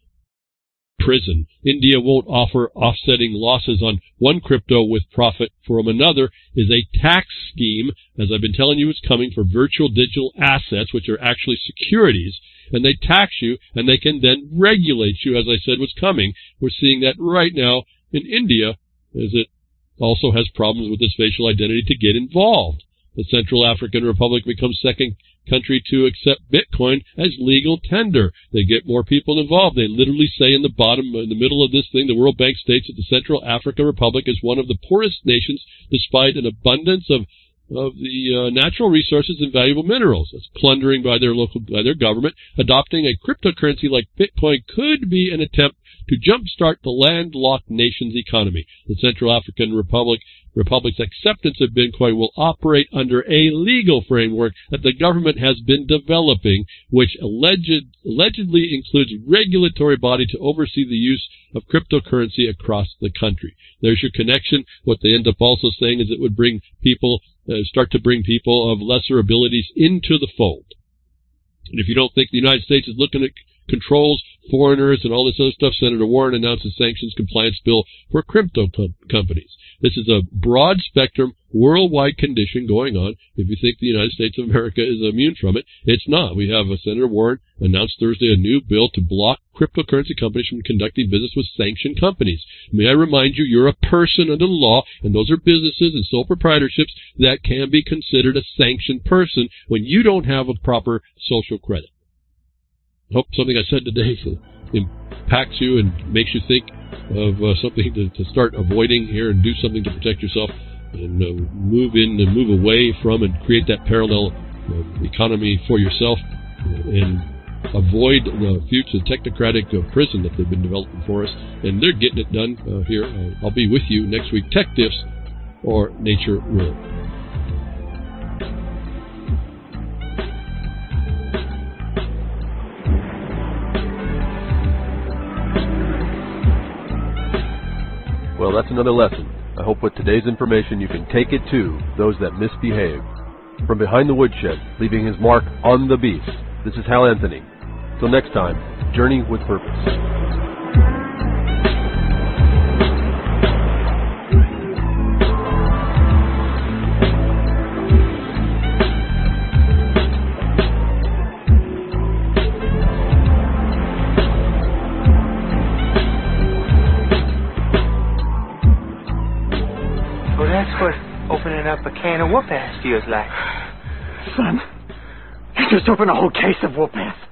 prison. India won't offer offsetting losses on one crypto with profit from another is a tax scheme, as I've been telling you, is coming for virtual digital assets, which are actually securities, and they tax you, and they can then regulate you, as I said was coming. We're seeing that right now in India, as it also has problems with its facial identity to get involved. The Central African Republic becomes second country to accept Bitcoin as legal tender. They get more people involved. They literally say in the bottom, in the middle of this thing, the World Bank states that the Central African Republic is one of the poorest nations despite an abundance of of the uh, natural resources and valuable minerals. It's plundering by their local, by their government. Adopting a cryptocurrency like Bitcoin could be an attempt to jumpstart the landlocked nation's economy. The Central African Republic Republic's acceptance of Bitcoin will operate under a legal framework that the government has been developing, which alleged, allegedly includes a regulatory body to oversee the use of cryptocurrency across the country. There's your connection. What they end up also saying is it would bring people, uh, start to bring people of lesser abilities into the fold. And if you don't think the United States is looking at controls, foreigners, and all this other stuff, Senator Warren announced a sanctions compliance bill for crypto com- companies. This is a broad-spectrum, worldwide condition going on. If you think the United States of America is immune from it, it's not. We have uh, Senator Warren announced Thursday a new bill to block cryptocurrency companies from conducting business with sanctioned companies. May I remind you, you're a person under the law, and those are businesses and sole proprietorships that can be considered a sanctioned person when you don't have a proper social credit. I hope something I said today impacts you and makes you think of uh, something to, to start avoiding here and do something to protect yourself and uh, move in and move away from and create that parallel uh, economy for yourself and avoid the future technocratic uh, prison that they've been developing for us. And they're getting it done uh, here. Uh, I'll be with you next week. Tech Diffs or Nature Will. Well, that's another lesson. I hope with today's information you can take it to those that misbehave. From behind the woodshed, leaving his mark on the beast, this is Hal Anthony. Till next time, journey with purpose. Opening up a can of whoop-ass feels like. Son, you just opened a whole case of whoop-ass.